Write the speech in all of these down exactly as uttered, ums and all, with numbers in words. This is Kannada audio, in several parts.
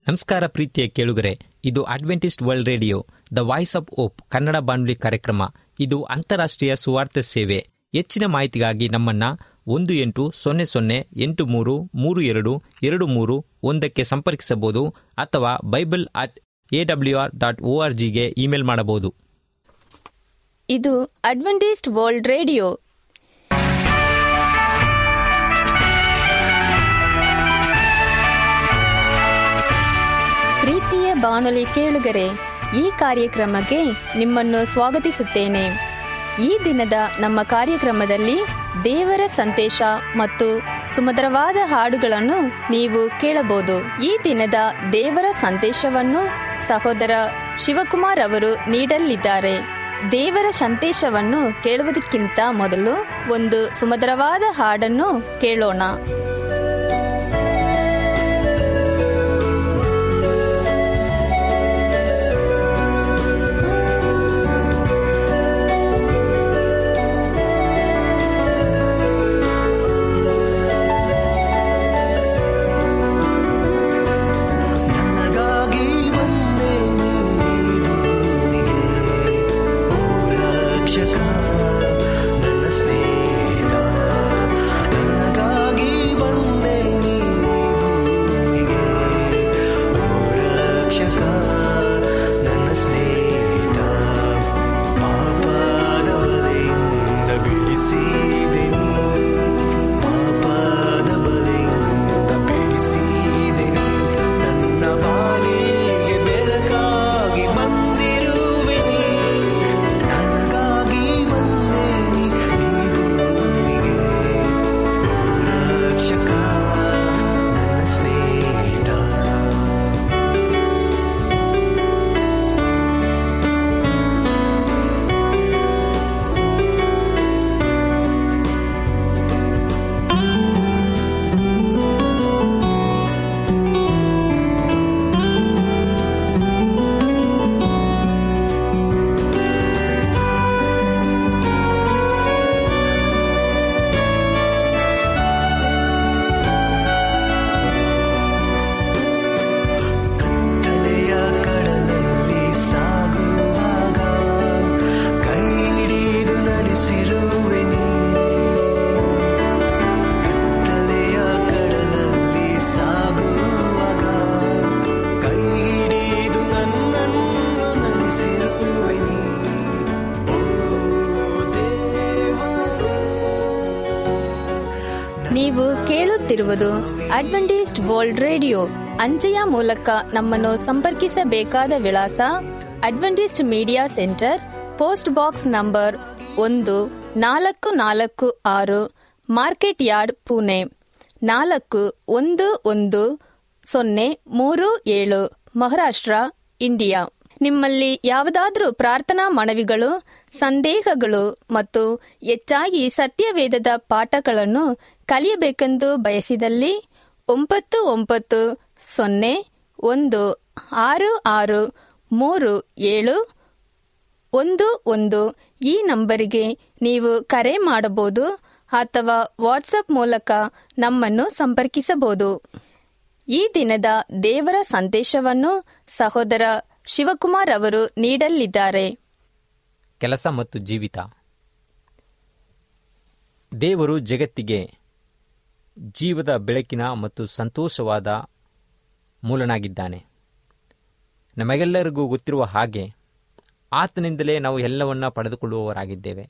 ನಮಸ್ಕಾರ ಪ್ರೀತಿಯ ಕೇಳುಗರೆ, ಇದು Adventist world radio the voice of hope Kannada ಬಾನುಲಿ ಕಾರ್ಯಕ್ರಮ. ಇದು ಅಂತಾರಾಷ್ಟ್ರೀಯ ಸುವಾರ್ತೆ ಸೇವೆ. ಹೆಚ್ಚಿನ ಮಾಹಿತಿಗಾಗಿ ನಮ್ಮನ್ನ ಒಂದು ಎಂಟು ಸೊನ್ನೆ ಸೊನ್ನೆ ಎಂಟು ಮೂರು ಮೂರು ಎರಡು ಎರಡು ಮೂರು ಒಂದಕ್ಕೆ ಸಂಪರ್ಕಿಸಬಹುದು ಅಥವಾ Bible at A W R dot O R ಜಿಗೆ ಇಮೇಲ್ ಮಾಡಬಹುದು. ಇದು ಅಡ್ವೆಂಟಿಸ್ಟ್ ವರ್ಲ್ಡ್ ರೇಡಿಯೋ. ಪ್ರೀತಿಯ ಬಾನುಲಿ ಕೇಳುಗರೆ, ಈ ಕಾರ್ಯಕ್ರಮಕ್ಕೆ ನಿಮ್ಮನ್ನು ಸ್ವಾಗತಿಸುತ್ತೇನೆ. ಈ ದಿನದ ನಮ್ಮ ಕಾರ್ಯಕ್ರಮದಲ್ಲಿ ದೇವರ ಸಂದೇಶ ಮತ್ತು ಸುಮಧುರವಾದ ಹಾಡುಗಳನ್ನು ನೀವು ಕೇಳಬಹುದು. ಈ ದಿನದ ದೇವರ ಸಂದೇಶವನ್ನು ಸಹೋದರ ಶಿವಕುಮಾರ್ ಅವರು ನೀಡಲಿದ್ದಾರೆ. ದೇವರ ಸಂದೇಶವನ್ನು ಕೇಳುವುದಕ್ಕಿಂತ ಮೊದಲು ಒಂದು ಸುಮಧುರವಾದ ಹಾಡನ್ನು ಕೇಳೋಣ. ನೀವು ಕೇಳುತ್ತಿರುವುದು ಅಡ್ವೆಂಟಿಸ್ಟ್ ವರ್ಲ್ಡ್ ರೇಡಿಯೋ. ಅಂಚೆಯ ಮೂಲಕ ನಮ್ಮನ್ನು ಸಂಪರ್ಕಿಸಬೇಕಾದ ವಿಳಾಸ: Adventist media centre, post box number ಒಂದು ನಾಲ್ಕು ನಾಲ್ಕು ಆರು, ಮಾರ್ಕೆಟ್ ಯಾರ್ಡ್, ಪುಣೆ ನಾಲ್ಕು ಒಂದು ಒಂದು ಸೊನ್ನೆ ಮೂರು ಏಳು, ಮಹಾರಾಷ್ಟ್ರ, ಇಂಡಿಯಾ. ನಿಮ್ಮಲ್ಲಿ ಯಾವುದಾದರೂ ಪ್ರಾರ್ಥನಾ ಮನವಿಗಳು, ಸಂದೇಹಗಳು ಮತ್ತು ಹೆಚ್ಚಾಗಿ ಸತ್ಯವೇದದ ಪಾಠಗಳನ್ನು ಕಲಿಯಬೇಕೆಂದು ಬಯಸಿದಲ್ಲಿ ಒಂಬತ್ತು ಒಂಬತ್ತು ಸೊನ್ನೆ ಒಂದು ಆರು ಆರು ಮೂರು ಏಳು ಒಂದು ಒಂದು ಈ ನಂಬರಿಗೆ ನೀವು ಕರೆ ಮಾಡಬಹುದು ಅಥವಾ ವಾಟ್ಸಪ್ ಮೂಲಕ ನಮ್ಮನ್ನು ಸಂಪರ್ಕಿಸಬಹುದು. ಈ ದಿನದ ದೇವರ ಸಂದೇಶವನ್ನು ಸಹೋದರ ಶಿವಕುಮಾರ್ ಅವರು ನೀಡಲಿದ್ದಾರೆ. ಕೆಲಸ ಮತ್ತು ಜೀವಿತ. ದೇವರು ಜಗತ್ತಿಗೆ ಜೀವದ ಬೆಳಕಿನ ಮತ್ತು ಸಂತೋಷವಾದ ಮೂಲನಾಗಿದ್ದಾನೆ. ನಮಗೆಲ್ಲರಿಗೂ ಗೊತ್ತಿರುವ ಹಾಗೆ ಆತನಿಂದಲೇ ನಾವು ಎಲ್ಲವನ್ನ ಪಡೆದುಕೊಳ್ಳುವವರಾಗಿದ್ದೇವೆ.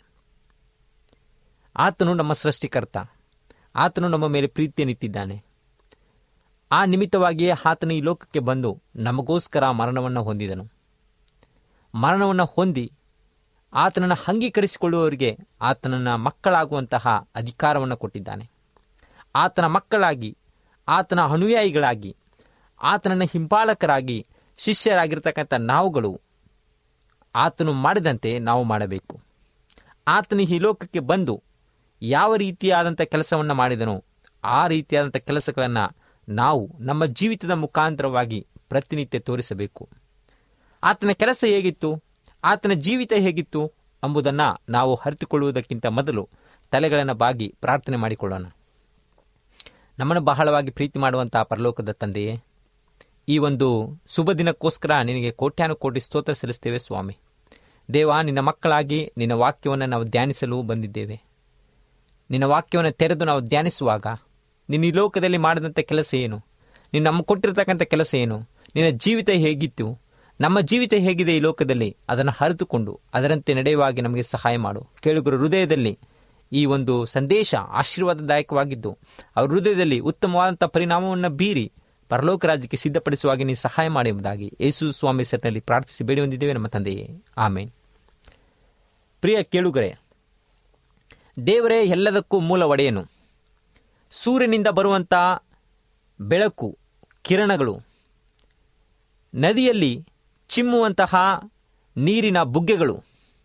ಆತನು ನಮ್ಮ ಸೃಷ್ಟಿಕರ್ತ. ಆತನು ನಮ್ಮ ಮೇಲೆ ಪ್ರೀತಿಯನ್ನಿಟ್ಟಿದ್ದಾನೆ. ಆ ನಿಮಿತ್ತವಾಗಿಯೇ ಆತನು ಈ ಲೋಕಕ್ಕೆ ಬಂದು ನಮಗೋಸ್ಕರ ಮರಣವನ್ನು ಹೊಂದಿದನು. ಮರಣವನ್ನು ಹೊಂದಿ ಆತನನ್ನು ಅಂಗೀಕರಿಸಿಕೊಳ್ಳುವವರಿಗೆ ಆತನನ್ನು ಮಕ್ಕಳಾಗುವಂತಹ ಅಧಿಕಾರವನ್ನು ಕೊಟ್ಟಿದ್ದಾನೆ. ಆತನ ಮಕ್ಕಳಾಗಿ, ಆತನ ಅನುಯಾಯಿಗಳಾಗಿ, ಆತನನ್ನು ಹಿಂಪಾಲಕರಾಗಿ, ಶಿಷ್ಯರಾಗಿರ್ತಕ್ಕಂಥ ನಾವುಗಳು ಆತನು ಮಾಡಿದಂತೆ ನಾವು ಮಾಡಬೇಕು. ಆತನು ಈ ಲೋಕಕ್ಕೆ ಬಂದು ಯಾವ ರೀತಿಯಾದಂಥ ಕೆಲಸವನ್ನು ಮಾಡಿದನೋ ಆ ರೀತಿಯಾದಂಥ ಕೆಲಸಗಳನ್ನು ನಾವು ನಮ್ಮ ಜೀವಿತದ ಮುಖಾಂತರವಾಗಿ ಪ್ರತಿನಿತ್ಯ ತೋರಿಸಬೇಕು. ಆತನ ಕೆಲಸ ಹೇಗಿತ್ತು, ಆತನ ಜೀವಿತ ಹೇಗಿತ್ತು ಎಂಬುದನ್ನು ನಾವು ಅರಿತುಕೊಳ್ಳುವುದಕ್ಕಿಂತ ಮೊದಲು ತಲೆಗಳನ್ನು ಬಾಗಿ ಪ್ರಾರ್ಥನೆ ಮಾಡಿಕೊಳ್ಳೋಣ. ನಮ್ಮನ್ನು ಬಹಳವಾಗಿ ಪ್ರೀತಿ ಮಾಡುವಂತಹ ಪರಲೋಕದ ತಂದೆಯೇ, ಈ ಒಂದು ಶುಭ ದಿನಕ್ಕೋಸ್ಕರ ನಿನಗೆ ಕೋಟ್ಯಾನು ಕೋಟಿ ಸ್ತೋತ್ರ ಸಲ್ಲಿಸ್ತೇವೆ ಸ್ವಾಮಿ. ದೇವ, ನಿನ್ನ ಮಕ್ಕಳಾಗಿ ನಿನ್ನ ವಾಕ್ಯವನ್ನು ನಾವು ಧ್ಯಾನಿಸಲು ಬಂದಿದ್ದೇವೆ. ನಿನ್ನ ವಾಕ್ಯವನ್ನು ತೆರೆದು ನಾವು ಧ್ಯಾನಿಸುವಾಗ ನಿನ್ನ ಈ ಲೋಕದಲ್ಲಿ ಮಾಡಿದಂಥ ಕೆಲಸ ಏನು, ನೀನು ನಮಗೆ ಕೊಟ್ಟಿರ್ತಕ್ಕಂಥ ಕೆಲಸ ಏನು, ನಿನ್ನ ಜೀವಿತ ಹೇಗಿತ್ತು, ನಮ್ಮ ಜೀವಿತ ಹೇಗಿದೆ ಈ ಲೋಕದಲ್ಲಿ, ಅದನ್ನು ಅರಿತುಕೊಂಡು ಅದರಂತೆ ನಡೆಯುವಾಗಿ ನಮಗೆ ಸಹಾಯ ಮಾಡು. ಕೇಳುಗರ ಹೃದಯದಲ್ಲಿ ಈ ಒಂದು ಸಂದೇಶ ಆಶೀರ್ವಾದದಾಯಕವಾಗಿದ್ದು ಅವರ ಹೃದಯದಲ್ಲಿ ಉತ್ತಮವಾದಂಥ ಪರಿಣಾಮವನ್ನು ಬೀರಿ ಪರಲೋಕ ರಾಜ್ಯಕ್ಕೆ ಸಿದ್ಧಪಡಿಸುವಾಗಿ ನೀವು ಸಹಾಯ ಮಾಡಿ ಎಂಬುದಾಗಿ ಯೇಸು ಸ್ವಾಮಿ ಹೆಸರಿನಲ್ಲಿ ಪ್ರಾರ್ಥಿಸಿ ಬೇಡಿ ಹೊಂದಿದ್ದೇವೆ ನಮ್ಮ ತಂದೆಯೇ, ಆಮೇನ್. ಪ್ರಿಯ ಕೇಳುಗರೆ, ದೇವರೇ ಎಲ್ಲದಕ್ಕೂ ಮೂಲ ಒಡೆಯನು. ಸೂರ್ಯನಿಂದ ಬರುವಂಥ ಬೆಳಕು, ಕಿರಣಗಳು, ನದಿಯಲ್ಲಿ ಚಿಮ್ಮುವಂತಹ ನೀರಿನ ಬುಗ್ಗೆಗಳು,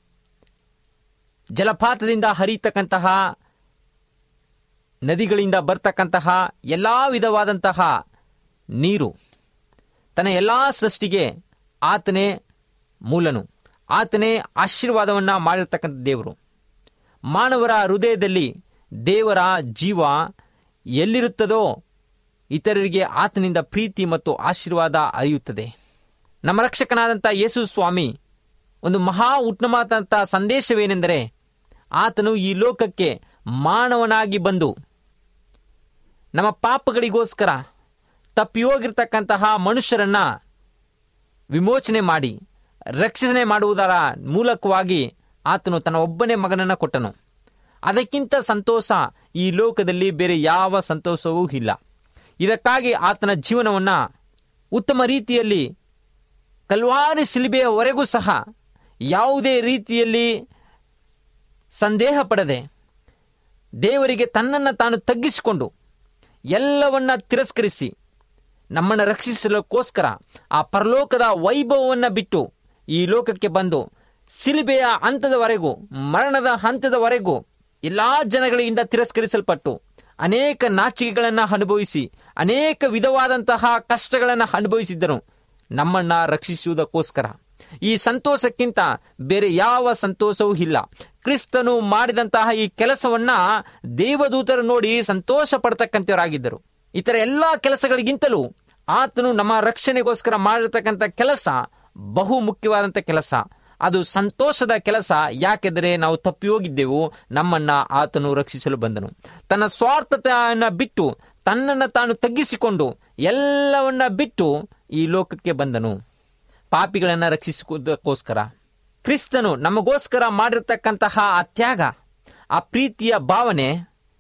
ಜಲಪಾತದಿಂದ ಹರಿಯತಕ್ಕಂತಹ ನದಿಗಳಿಂದ ಬರ್ತಕ್ಕಂತಹ ಎಲ್ಲ ವಿಧವಾದಂತಹ ನೀರು, ತನ್ನ ಎಲ್ಲ ಸೃಷ್ಟಿಗೆ ಆತನೇ ಮೂಲನು, ಆತನೇ ಆಶೀರ್ವಾದವನ್ನು ಮಾಡಿರ್ತಕ್ಕಂಥ ದೇವರು. ಮಾನವರ ಹೃದಯದಲ್ಲಿ ದೇವರ ಜೀವ ಎಲ್ಲಿರುತ್ತದೋ ಇತರರಿಗೆ ಆತನಿಂದ ಪ್ರೀತಿ ಮತ್ತು ಆಶೀರ್ವಾದ ಹರಿಯುತ್ತದೆ. ನಮ್ಮ ರಕ್ಷಕನಾದಂಥ ಯೇಸು ಸ್ವಾಮಿ ಒಂದು ಮಹಾ ಉತ್ತಮವಾದಂಥ ಸಂದೇಶವೇನೆಂದರೆ, ಆತನು ಈ ಲೋಕಕ್ಕೆ ಮಾನವನಾಗಿ ಬಂದು ನಮ್ಮ ಪಾಪಗಳಿಗೋಸ್ಕರ ತಪ್ಪಿ ಹೋಗಿರ್ತಕ್ಕಂತಹ ಮನುಷ್ಯರನ್ನು ವಿಮೋಚನೆ ಮಾಡಿ ರಕ್ಷಣೆ ಮಾಡುವುದರ ಮೂಲಕವಾಗಿ ಆತನು ತನ್ನ ಒಬ್ಬನೇ ಮಗನನ್ನು ಕೊಟ್ಟನು. ಅದಕ್ಕಿಂತ ಸಂತೋಷ ಈ ಲೋಕದಲ್ಲಿ ಬೇರೆ ಯಾವ ಸಂತೋಷವೂ ಇಲ್ಲ. ಇದಕ್ಕಾಗಿ ಆತನ ಜೀವನವನ್ನು ಉತ್ತಮ ರೀತಿಯಲ್ಲಿ ಕಲ್ವಾರಿ ಶಿಲುಬೆಯವರೆಗೂ ಸಹ ಯಾವುದೇ ರೀತಿಯಲ್ಲಿ ಸಂದೇಹ ಪಡದೆ ದೇವರಿಗೆ ತನ್ನನ್ನು ತಾನು ತಗ್ಗಿಸಿಕೊಂಡು ಎಲ್ಲವನ್ನ ತಿರಸ್ಕರಿಸಿ ನಮ್ಮನ್ನು ರಕ್ಷಿಸಲಕ್ಕೋಸ್ಕರ ಆ ಪರಲೋಕದ ವೈಭವವನ್ನು ಬಿಟ್ಟು ಈ ಲೋಕಕ್ಕೆ ಬಂದು ಶಿಲುಬೆಯ ಹಂತದವರೆಗೂ, ಮರಣದ ಹಂತದವರೆಗೂ ಎಲ್ಲ ಜನಗಳಿಂದ ತಿರಸ್ಕರಿಸಲ್ಪಟ್ಟು ಅನೇಕ ನಾಚಿಕೆಗಳನ್ನು ಅನುಭವಿಸಿ ಅನೇಕ ವಿಧವಾದಂತಹ ಕಷ್ಟಗಳನ್ನು ಅನುಭವಿಸಿದ್ದರು ನಮ್ಮನ್ನು ರಕ್ಷಿಸುವುದಕ್ಕೋಸ್ಕರ. ಈ ಸಂತೋಷಕ್ಕಿಂತ ಬೇರೆ ಯಾವ ಸಂತೋಷವೂ ಇಲ್ಲ. ಕ್ರಿಸ್ತನು ಮಾಡಿದಂತಹ ಈ ಕೆಲಸವನ್ನ ದೇವದೂತರು ನೋಡಿ ಸಂತೋಷ ಪಡ್ತಕ್ಕಂಥವರಾಗಿದ್ದರು. ಇತರ ಎಲ್ಲ ಕೆಲಸಗಳಿಗಿಂತಲೂ ಆತನು ನಮ್ಮ ರಕ್ಷಣೆಗೋಸ್ಕರ ಮಾಡಿರ್ತಕ್ಕಂಥ ಕೆಲಸ ಬಹು ಮುಖ್ಯವಾದಂಥ ಕೆಲಸ. ಅದು ಸಂತೋಷದ ಕೆಲಸ. ಯಾಕೆಂದರೆ ನಾವು ತಪ್ಪಿ ಹೋಗಿದ್ದೆವು, ನಮ್ಮನ್ನ ಆತನು ರಕ್ಷಿಸಲು ಬಂದನು. ತನ್ನ ಸ್ವಾರ್ಥತೆಯನ್ನು ಬಿಟ್ಟು ತನ್ನನ್ನು ತಾನು ತಗ್ಗಿಸಿಕೊಂಡು ಎಲ್ಲವನ್ನ ಬಿಟ್ಟು ಈ ಲೋಕಕ್ಕೆ ಬಂದನು ಪಾಪಿಗಳನ್ನು ರಕ್ಷಿಸುವುದಕ್ಕೋಸ್ಕರ. ಕ್ರಿಸ್ತನು ನಮಗೋಸ್ಕರ ಮಾಡಿರ್ತಕ್ಕಂತಹ ಆ ತ್ಯಾಗ, ಆ ಪ್ರೀತಿಯ ಭಾವನೆ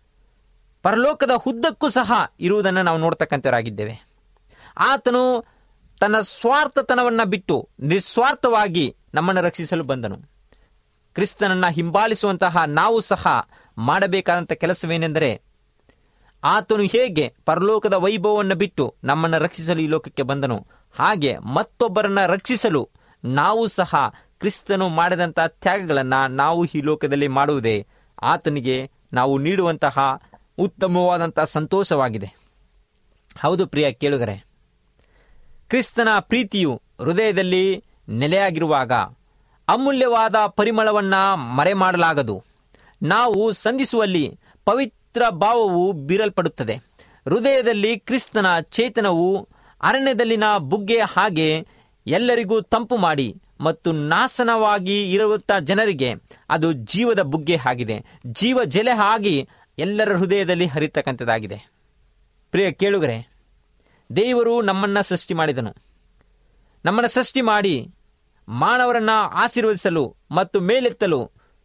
ಪರಲೋಕದ ಉದ್ದಕ್ಕೂ ಸಹ ಇರುವುದನ್ನು ನಾವು ನೋಡ್ತಕ್ಕಂಥವರಾಗಿದ್ದೇವೆ. ಆತನು ತನ್ನ ಸ್ವಾರ್ಥತನವನ್ನು ಬಿಟ್ಟು ನಿಸ್ವಾರ್ಥವಾಗಿ ನಮ್ಮನ್ನು ರಕ್ಷಿಸಲು ಬಂದನು. ಕ್ರಿಸ್ತನನ್ನು ಹಿಂಬಾಲಿಸುವಂತಹ ನಾವು ಸಹ ಮಾಡಬೇಕಾದಂಥ ಕೆಲಸವೇನೆಂದರೆ, ಆತನು ಹೇಗೆ ಪರಲೋಕದ ವೈಭವವನ್ನು ಬಿಟ್ಟು ನಮ್ಮನ್ನು ರಕ್ಷಿಸಲು ಈ ಲೋಕಕ್ಕೆ ಬಂದನು, ಹಾಗೆ ಮತ್ತೊಬ್ಬರನ್ನು ರಕ್ಷಿಸಲು ನಾವು ಸಹ ಕ್ರಿಸ್ತನು ಮಾಡಿದಂಥ ತ್ಯಾಗಗಳನ್ನು ನಾವು ಈ ಲೋಕದಲ್ಲಿ ಮಾಡುವುದೇ ಆತನಿಗೆ ನಾವು ನೀಡುವಂತಹ ಉತ್ತಮವಾದಂಥ ಸಂತೋಷವಾಗಿದೆ. ಹೌದು ಪ್ರಿಯ ಕೇಳುಗರೆ, ಕ್ರಿಸ್ತನ ಪ್ರೀತಿಯು ಹೃದಯದಲ್ಲಿ ನೆಲೆಯಾಗಿರುವಾಗ ಅಮೂಲ್ಯವಾದ ಪರಿಮಳವನ್ನು ಮರೆಮಾಡಲಾಗದು. ನಾವು ಸಂಧಿಸುವಲ್ಲಿ ಪವಿತ್ರ ಭಾವವು ಬೀರಲ್ಪಡುತ್ತದೆ. ಹೃದಯದಲ್ಲಿ ಕ್ರಿಸ್ತನ ಚೇತನವು ಅರಣ್ಯದಲ್ಲಿನ ಬುಗ್ಗೆ ಹಾಗೆ ಎಲ್ಲರಿಗೂ ತಂಪು ಮಾಡಿ ಮತ್ತು ನಾಶನವಾಗಿ ಇರುವಂಥ ಜನರಿಗೆ ಅದು ಜೀವದ ಬುಗ್ಗೆ ಆಗಿದೆ. ಜೀವ ಜಲೆ ಆಗಿ ಎಲ್ಲರ ಹೃದಯದಲ್ಲಿ ಹರಿತಕ್ಕಂಥದ್ದಾಗಿದೆ. ಪ್ರಿಯ ಕೇಳುಗರೆ, ದೇವರು ನಮ್ಮನ್ನು ಸೃಷ್ಟಿ ಮಾಡಿದನು. ನಮ್ಮನ್ನು ಸೃಷ್ಟಿ ಮಾಡಿ ಮಾನವರನ್ನು ಆಶೀರ್ವದಿಸಲು ಮತ್ತು ಮೇಲೆತ್ತಲು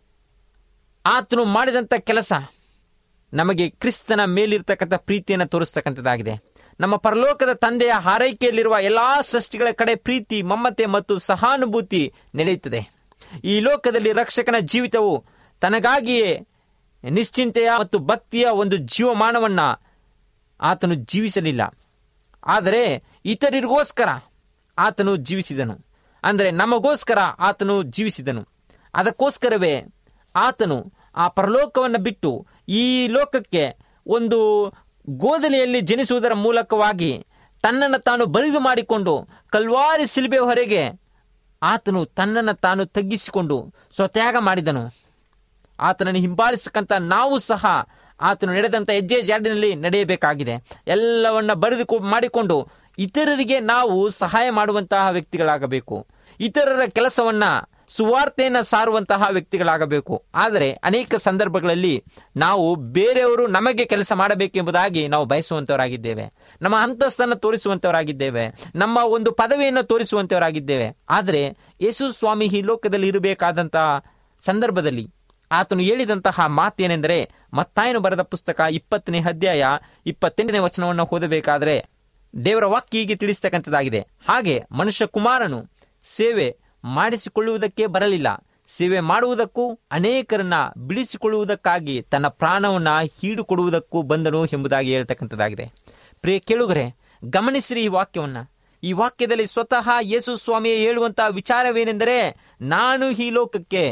ಆತನು ಮಾಡಿದಂಥ ಕೆಲಸ ನಮಗೆ ಕ್ರಿಸ್ತನ ಮೇಲಿರ್ತಕ್ಕಂಥ ಪ್ರೀತಿಯನ್ನು ತೋರಿಸ್ತಕ್ಕಂಥದ್ದಾಗಿದೆ. ನಮ್ಮ ಪರಲೋಕದ ತಂದೆಯ ಹಾರೈಕೆಯಲ್ಲಿರುವ ಎಲ್ಲ ಸೃಷ್ಟಿಗಳ ಕಡೆ ಪ್ರೀತಿ, ಮಮತೆ ಮತ್ತು ಸಹಾನುಭೂತಿ ನಡೆಯುತ್ತದೆ. ಈ ಲೋಕದಲ್ಲಿ ರಕ್ಷಕನ ಜೀವಿತವು ತನಗಾಗಿಯೇ ನಿಶ್ಚಿಂತೆಯ ಮತ್ತು ಭಕ್ತಿಯ ಒಂದು ಜೀವಮಾನವನ್ನು ಆತನು ಜೀವಿಸಲಿಲ್ಲ. ಆದರೆ ಇತರರಿಗೋಸ್ಕರ ಆತನು ಜೀವಿಸಿದನು. ಅಂದರೆ ನಮಗೋಸ್ಕರ ಆತನು ಜೀವಿಸಿದನು. ಅದಕ್ಕೋಸ್ಕರವೇ ಆತನು ಆ ಪರಲೋಕವನ್ನು ಬಿಟ್ಟು ಈ ಲೋಕಕ್ಕೆ ಒಂದು ಗೋದಲಿಯಲ್ಲಿ ಜನಿಸುವುದರ ಮೂಲಕವಾಗಿ ತನ್ನನ್ನು ತಾನು ಬರಿದು ಮಾಡಿಕೊಂಡು ಕಲ್ವಾರಿ ಶಿಲುಬೆ ಹೊರಗೆ ಆತನು ತನ್ನನ್ನು ತಾನು ತಗ್ಗಿಸಿಕೊಂಡು ಸ್ವತ್ಯಾಗ ಮಾಡಿದನು. ಆತನನ್ನು ಹಿಂಬಾಲಿಸಕ್ಕಂಥ ನಾವು ಸಹ ಆತನು ನಡೆದಂಥ ಹೆಜ್ಜೆ ಜಾಡಿನಲ್ಲಿ ನಡೆಯಬೇಕಾಗಿದೆ. ಎಲ್ಲವನ್ನ ಬರೆದು ಮಾಡಿಕೊಂಡು ಇತರರಿಗೆ ನಾವು ಸಹಾಯ ಮಾಡುವಂತಹ ವ್ಯಕ್ತಿಗಳಾಗಬೇಕು. ಇತರರ ಕೆಲಸವನ್ನ, ಸುವಾರ್ತೆಯನ್ನು ಸಾರುವಂತಹ ವ್ಯಕ್ತಿಗಳಾಗಬೇಕು. ಆದರೆ ಅನೇಕ ಸಂದರ್ಭಗಳಲ್ಲಿ ನಾವು ಬೇರೆಯವರು ನಮಗೆ ಕೆಲಸ ಮಾಡಬೇಕೆಂಬುದಾಗಿ ನಾವು ಬಯಸುವಂತವರಾಗಿದ್ದೇವೆ. ನಮ್ಮ ಅಂತಸ್ತನ್ನು ತೋರಿಸುವಂತವರಾಗಿದ್ದೇವೆ. ನಮ್ಮ ಒಂದು ಪದವಿಯನ್ನು ತೋರಿಸುವಂತವರಾಗಿದ್ದೇವೆ. ಆದರೆ ಯೇಸು ಸ್ವಾಮಿ ಈ ಲೋಕದಲ್ಲಿ ಇರಬೇಕಾದಂತಹ ಸಂದರ್ಭದಲ್ಲಿ ಆತನು ಹೇಳಿದಂತಹ ಮಾತೇನೆಂದರೆ, ಮತ್ತಾಯನು ಬರೆದ ಪುಸ್ತಕ ಇಪ್ಪತ್ತನೇ ಅಧ್ಯಾಯ ಇಪ್ಪತ್ತೆಂಟನೇ ವಚನವನ್ನು ಓದಬೇಕಾದ್ರೆ ದೇವರ ವಾಕ್ಯ ಹೀಗೆ ತಿಳಿಸ್ತಕ್ಕಂಥದ್ದಾಗಿದೆ. ಹಾಗೆ ಮನುಷ್ಯ ಕುಮಾರನು ಸೇವೆ ಮಾಡಿಸಿಕೊಳ್ಳುವುದಕ್ಕೆ ಬರಲಿಲ್ಲ, ಸೇವೆ ಮಾಡುವುದಕ್ಕೂ ಅನೇಕರನ್ನ ಬಿಡಿಸಿಕೊಳ್ಳುವುದಕ್ಕಾಗಿ ತನ್ನ ಪ್ರಾಣವನ್ನ ಹೀಡುಕೊಡುವುದಕ್ಕೂ ಬಂದನು ಎಂಬುದಾಗಿ ಹೇಳ್ತಕ್ಕಂಥದ್ದಾಗಿದೆ. ಪ್ರಿಯ ಕೇಳುಗರೆ, ಗಮನಿಸಿರಿ ಈ ವಾಕ್ಯವನ್ನ. ಈ ವಾಕ್ಯದಲ್ಲಿ ಸ್ವತಃ ಯೇಸು ಸ್ವಾಮಿಯೇ ಹೇಳುವಂತಹ ವಿಚಾರವೇನೆಂದರೆ, ನಾನು ಈ ಲೋಕಕ್ಕೆ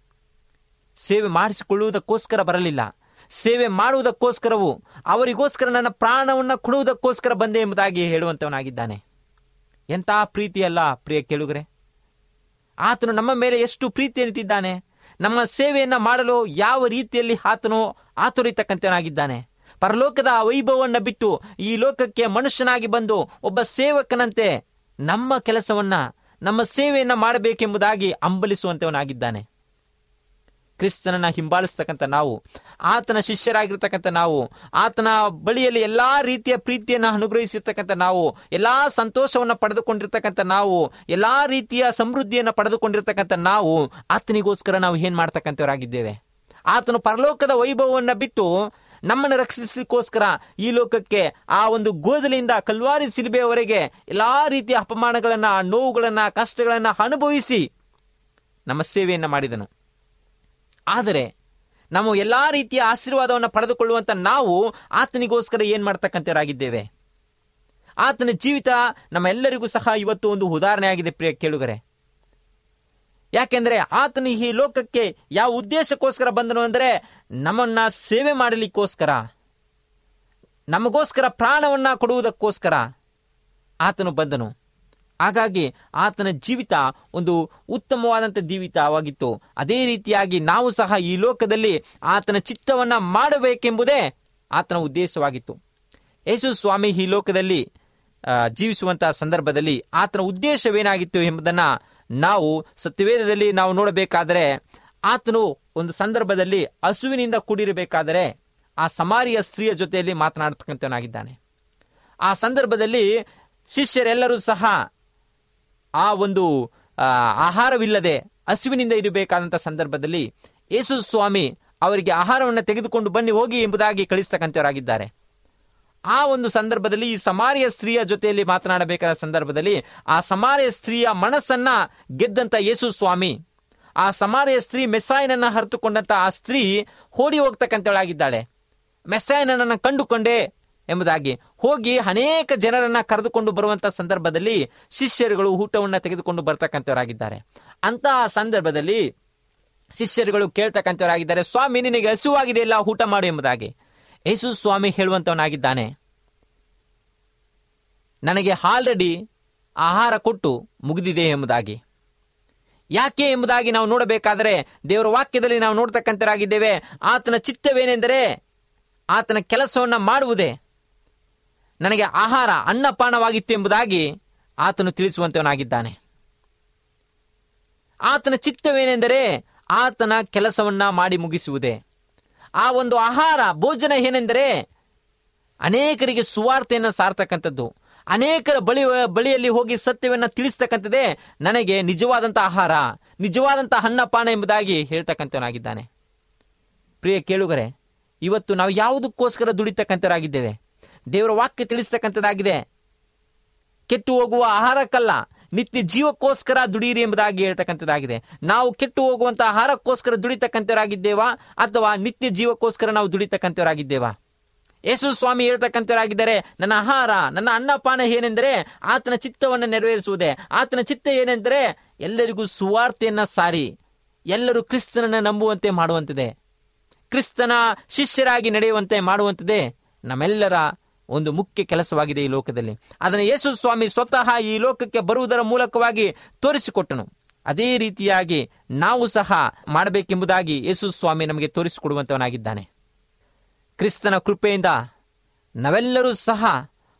ಸೇವೆ ಮಾಡಿಸಿಕೊಳ್ಳುವುದಕ್ಕೋಸ್ಕರ ಬರಲಿಲ್ಲ, ಸೇವೆ ಮಾಡುವುದಕ್ಕೋಸ್ಕರವೂ ಅವರಿಗೋಸ್ಕರ ನನ್ನ ಪ್ರಾಣವನ್ನು ಕೊಡುವುದಕ್ಕೋಸ್ಕರ ಬಂದೆ ಎಂಬುದಾಗಿ ಹೇಳುವಂತವನಾಗಿದ್ದಾನೆ. ಎಂತಹ ಪ್ರೀತಿಯಲ್ಲ ಪ್ರಿಯ ಕೇಳುಗರೆ. ಆತನು ನಮ್ಮ ಮೇಲೆ ಎಷ್ಟು ಪ್ರೀತಿಯನ್ನಿಟ್ಟಿದ್ದಾನೆ. ನಮ್ಮ ಸೇವೆಯನ್ನ ಮಾಡಲು ಯಾವ ರೀತಿಯಲ್ಲಿ ಆತನು ಆತುರಿತಕ್ಕಂಥವನಾಗಿದ್ದಾನೆ. ಪರಲೋಕದ ವೈಭವವನ್ನು ಬಿಟ್ಟು ಈ ಲೋಕಕ್ಕೆ ಮನುಷ್ಯನಾಗಿ ಬಂದು ಒಬ್ಬ ಸೇವಕನಂತೆ ನಮ್ಮ ಕೆಲಸವನ್ನ, ನಮ್ಮ ಸೇವೆಯನ್ನ ಮಾಡಬೇಕೆಂಬುದಾಗಿ ಹಂಬಲಿಸುವಂತವನಾಗಿದ್ದಾನೆ. ಕ್ರಿಸ್ತನನ್ನ ಹಿಂಬಾಲಿಸ್ತಕ್ಕಂಥ ನಾವು, ಆತನ ಶಿಷ್ಯರಾಗಿರ್ತಕ್ಕಂಥ ನಾವು, ಆತನ ಬಳಿಯಲ್ಲಿ ಎಲ್ಲಾ ರೀತಿಯ ಪ್ರೀತಿಯನ್ನು ಅನುಗ್ರಹಿಸಿರ್ತಕ್ಕಂಥ ನಾವು, ಎಲ್ಲಾ ಸಂತೋಷವನ್ನು ಪಡೆದುಕೊಂಡಿರ್ತಕ್ಕಂಥ ನಾವು, ಎಲ್ಲಾ ರೀತಿಯ ಸಮೃದ್ಧಿಯನ್ನು ಪಡೆದುಕೊಂಡಿರ್ತಕ್ಕಂಥ ನಾವು ಆತನಿಗೋಸ್ಕರ ನಾವು ಏನ್ ಮಾಡ್ತಕ್ಕಂಥವರಾಗಿದ್ದೇವೆ. ಆತನು ಪರಲೋಕದ ವೈಭವವನ್ನು ಬಿಟ್ಟು ನಮ್ಮನ್ನು ರಕ್ಷಿಸಲಿಕ್ಕೋಸ್ಕರ ಈ ಲೋಕಕ್ಕೆ ಆ ಒಂದು ಗೋದಲಿಯಿಂದ ಕಲ್ವಾರಿ ಸಿಲುಬೆಯವರೆಗೆ ಎಲ್ಲಾ ರೀತಿಯ ಅಪಮಾನಗಳನ್ನ, ನೋವುಗಳನ್ನ, ಕಷ್ಟಗಳನ್ನ ಅನುಭವಿಸಿ ನಮ್ಮ ಸೇವೆಯನ್ನ ಮಾಡಿದನು. ಆದರೆ ನಾವು ಎಲ್ಲಾ ರೀತಿಯ ಆಶೀರ್ವಾದವನ್ನು ಪಡೆದುಕೊಳ್ಳುವಂತ ನಾವು ಆತನಿಗೋಸ್ಕರ ಏನ್ ಮಾಡ್ತಕ್ಕಂಥವರಾಗಿದ್ದೇವೆ. ಆತನ ಜೀವಿತ ನಮ್ಮೆಲ್ಲರಿಗೂ ಸಹ ಇವತ್ತು ಒಂದು ಉದಾಹರಣೆ ಆಗಿದೆ ಪ್ರಿಯ ಕೇಳುಗರೆ. ಯಾಕೆಂದ್ರೆ ಆತನು ಈ ಲೋಕಕ್ಕೆ ಯಾವ ಉದ್ದೇಶಕ್ಕೋಸ್ಕರ ಬಂದನು ಅಂದರೆ, ನಮ್ಮನ್ನ ಸೇವೆ ಮಾಡಲಿಕ್ಕೋಸ್ಕರ, ನಮಗೋಸ್ಕರ ಪ್ರಾಣವನ್ನ ಕೊಡುವುದಕ್ಕೋಸ್ಕರ ಆತನು ಬಂದನು. ಹಾಗಾಗಿ ಆತನ ಜೀವಿತ ಒಂದು ಉತ್ತಮವಾದಂಥ ಜೀವಿತವಾಗಿತ್ತು. ಅದೇ ರೀತಿಯಾಗಿ ನಾವು ಸಹ ಈ ಲೋಕದಲ್ಲಿ ಆತನ ಚಿತ್ತವನ್ನ ಮಾಡಬೇಕೆಂಬುದೇ ಆತನ ಉದ್ದೇಶವಾಗಿತ್ತು. ಯೇಸು ಸ್ವಾಮಿ ಈ ಲೋಕದಲ್ಲಿ ಜೀವಿಸುವಂತಹ ಸಂದರ್ಭದಲ್ಲಿ ಆತನ ಉದ್ದೇಶವೇನಾಗಿತ್ತು ಎಂಬುದನ್ನ ನಾವು ಸತ್ಯವೇದದಲ್ಲಿ ನಾವು ನೋಡಬೇಕಾದರೆ, ಆತನು ಒಂದು ಸಂದರ್ಭದಲ್ಲಿ ಹಸುವಿನಿಂದ ಕೂಡಿರಬೇಕಾದರೆ ಆ ಸಮಾರಿಯ ಸ್ತ್ರೀಯ ಜೊತೆಯಲ್ಲಿ ಮಾತನಾಡತಕ್ಕಂಥವನಾಗಿದ್ದಾನೆ. ಆ ಸಂದರ್ಭದಲ್ಲಿ ಶಿಷ್ಯರೆಲ್ಲರೂ ಸಹ ಆ ಒಂದು ಆಹಾರವಿಲ್ಲದೆ ಹಸುವಿನಿಂದ ಇರಬೇಕಾದಂಥ ಸಂದರ್ಭದಲ್ಲಿ ಯೇಸು ಸ್ವಾಮಿ ಅವರಿಗೆ ಆಹಾರವನ್ನು ತೆಗೆದುಕೊಂಡು ಬನ್ನಿ ಹೋಗಿ ಎಂಬುದಾಗಿ ಕಳಿಸ್ತಕ್ಕಂಥವರಾಗಿದ್ದಾರೆ. ಆ ಒಂದು ಸಂದರ್ಭದಲ್ಲಿ ಈ ಸಮಾರಿಯ ಸ್ತ್ರೀಯ ಜೊತೆಯಲ್ಲಿ ಮಾತನಾಡಬೇಕಾದ ಸಂದರ್ಭದಲ್ಲಿ ಆ ಸಮಾರಿಯ ಸ್ತ್ರೀಯ ಮನಸ್ಸನ್ನ ಗೆದ್ದಂತ ಯೇಸು ಸ್ವಾಮಿ, ಆ ಸಮಾರಿಯ ಸ್ತ್ರೀ ಮೆಸ್ಸಾಯನನ್ನ ಹರಿತುಕೊಂಡಂತ ಆ ಸ್ತ್ರೀ ಓಡಿ ಹೋಗ್ತಕ್ಕಂಥವಳಾಗಿದ್ದಾಳೆ. ಮೆಸ್ಸಾಯನನ್ನ ಕಂಡುಕೊಂಡೆ ಎಂಬುದಾಗಿ ಹೋಗಿ ಅನೇಕ ಜನರನ್ನ ಕರೆದುಕೊಂಡು ಬರುವಂತ ಸಂದರ್ಭದಲ್ಲಿ ಶಿಷ್ಯರುಗಳು ಊಟವನ್ನ ತೆಗೆದುಕೊಂಡು ಬರ್ತಕ್ಕಂಥವರಾಗಿದ್ದಾರೆ. ಅಂತಹ ಸಂದರ್ಭದಲ್ಲಿ ಶಿಷ್ಯರುಗಳು ಕೇಳ್ತಕ್ಕಂಥವರಾಗಿದ್ದಾರೆ, ಸ್ವಾಮಿ ನಿನಗೆ ಹಸುವಾಗಿದೆ, ಇಲ್ಲ ಊಟ ಮಾಡು ಎಂಬುದಾಗಿ. ಯೇಸು ಸ್ವಾಮಿ ಹೇಳುವಂತವನಾಗಿದ್ದಾನೆ, ನನಗೆ ಆಲ್ರೆಡಿ ಆಹಾರ ಕೊಟ್ಟು ಮುಗಿದಿದೆ ಎಂಬುದಾಗಿ. ಯಾಕೆ ಎಂಬುದಾಗಿ ನಾವು ನೋಡಬೇಕಾದರೆ ದೇವರ ವಾಕ್ಯದಲ್ಲಿ ನಾವು ನೋಡ್ತಕ್ಕಂಥವರಾಗಿದ್ದೇವೆ. ಆತನ ಚಿತ್ತವೇನೆಂದರೆ ಆತನ ಕೆಲಸವನ್ನ ಮಾಡುವುದೇ. ನನಗೆ ಆಹಾರ ಅನ್ನಪಾನವಾಗಿತ್ತು ಎಂಬುದಾಗಿ ಆತನು ತಿಳಿಸುವಂತವನಾಗಿದ್ದಾನೆ. ಆತನ ಚಿತ್ತವೇನೆಂದರೆ ಆತನ ಕೆಲಸವನ್ನ ಮಾಡಿ ಮುಗಿಸುವುದೇ. ಆ ಒಂದು ಆಹಾರ ಭೋಜನ ಏನೆಂದರೆ ಅನೇಕರಿಗೆ ಸುವಾರ್ತೆಯನ್ನು ಸಾರ್ತಕ್ಕಂಥದ್ದು, ಅನೇಕರ ಬಳಿ ಬಳಿಯಲ್ಲಿ ಹೋಗಿ ಸತ್ಯವನ್ನ ತಿಳಿಸ್ತಕ್ಕಂಥದ್ದೇ ನನಗೆ ನಿಜವಾದಂಥ ಆಹಾರ, ನಿಜವಾದಂಥ ಅನ್ನಪಾನ ಎಂಬುದಾಗಿ ಹೇಳ್ತಕ್ಕಂಥವನಾಗಿದ್ದಾನೆ. ಪ್ರಿಯ ಕೇಳುಗರೆ, ಇವತ್ತು ನಾವು ಯಾವುದಕ್ಕೋಸ್ಕರ ದುಡಿತಕ್ಕಂಥವರಾಗಿದ್ದೇವೆ? ದೇವರ ವಾಕ್ಯ ತಿಳಿಸ್ತಕ್ಕಂಥದ್ದಾಗಿದೆ, ಕೆಟ್ಟು ಹೋಗುವ ಆಹಾರಕ್ಕಲ್ಲ, ನಿತ್ಯ ಜೀವಕ್ಕೋಸ್ಕರ ದುಡಿಯಿರಿ ಎಂಬುದಾಗಿ ಹೇಳ್ತಕ್ಕಂಥದ್ದಾಗಿದೆ. ನಾವು ಕೆಟ್ಟು ಹೋಗುವಂತಹ ಆಹಾರಕ್ಕೋಸ್ಕರ ದುಡಿತಕ್ಕಂಥವರಾಗಿದ್ದೇವಾ ಅಥವಾ ನಿತ್ಯ ಜೀವಕ್ಕೋಸ್ಕರ ನಾವು ದುಡಿತಕ್ಕಂಥವರಾಗಿದ್ದೇವಾ? ಯೇಸು ಸ್ವಾಮಿ ಹೇಳ್ತಕ್ಕಂಥವರಾಗಿದ್ದಾರೆ, ನನ್ನ ಆಹಾರ, ನನ್ನ ಅನ್ನಪಾನ ಏನೆಂದರೆ ಆತನ ಚಿತ್ತವನ್ನು ನೆರವೇರಿಸುವುದೇ. ಆತನ ಚಿತ್ತ ಏನೆಂದರೆ ಎಲ್ಲರಿಗೂ ಸುವಾರ್ತೆಯನ್ನ ಸಾರಿ ಎಲ್ಲರೂ ಕ್ರಿಸ್ತನನ್ನ ನಂಬುವಂತೆ ಮಾಡುವಂತಿದೆ, ಕ್ರಿಸ್ತನ ಶಿಷ್ಯರಾಗಿ ನಡೆಯುವಂತೆ ಮಾಡುವಂತಿದೆ ನಮ್ಮೆಲ್ಲರ ಒಂದು ಮುಖ್ಯ ಕೆಲಸವಾಗಿದೆ ಈ ಲೋಕದಲ್ಲಿ. ಅದನ್ನು ಯೇಸು ಸ್ವಾಮಿ ಸ್ವತಃ ಈ ಲೋಕಕ್ಕೆ ಬರುವುದರ ಮೂಲಕವಾಗಿ ತೋರಿಸಿಕೊಟ್ಟನು. ಅದೇ ರೀತಿಯಾಗಿ ನಾವು ಸಹ ಮಾಡಬೇಕೆಂಬುದಾಗಿ ಯೇಸು ಸ್ವಾಮಿ ನಮಗೆ ತೋರಿಸಿಕೊಡುವಂತವನಾಗಿದ್ದಾನೆ. ಕ್ರಿಸ್ತನ ಕೃಪೆಯಿಂದ ನಾವೆಲ್ಲರೂ ಸಹ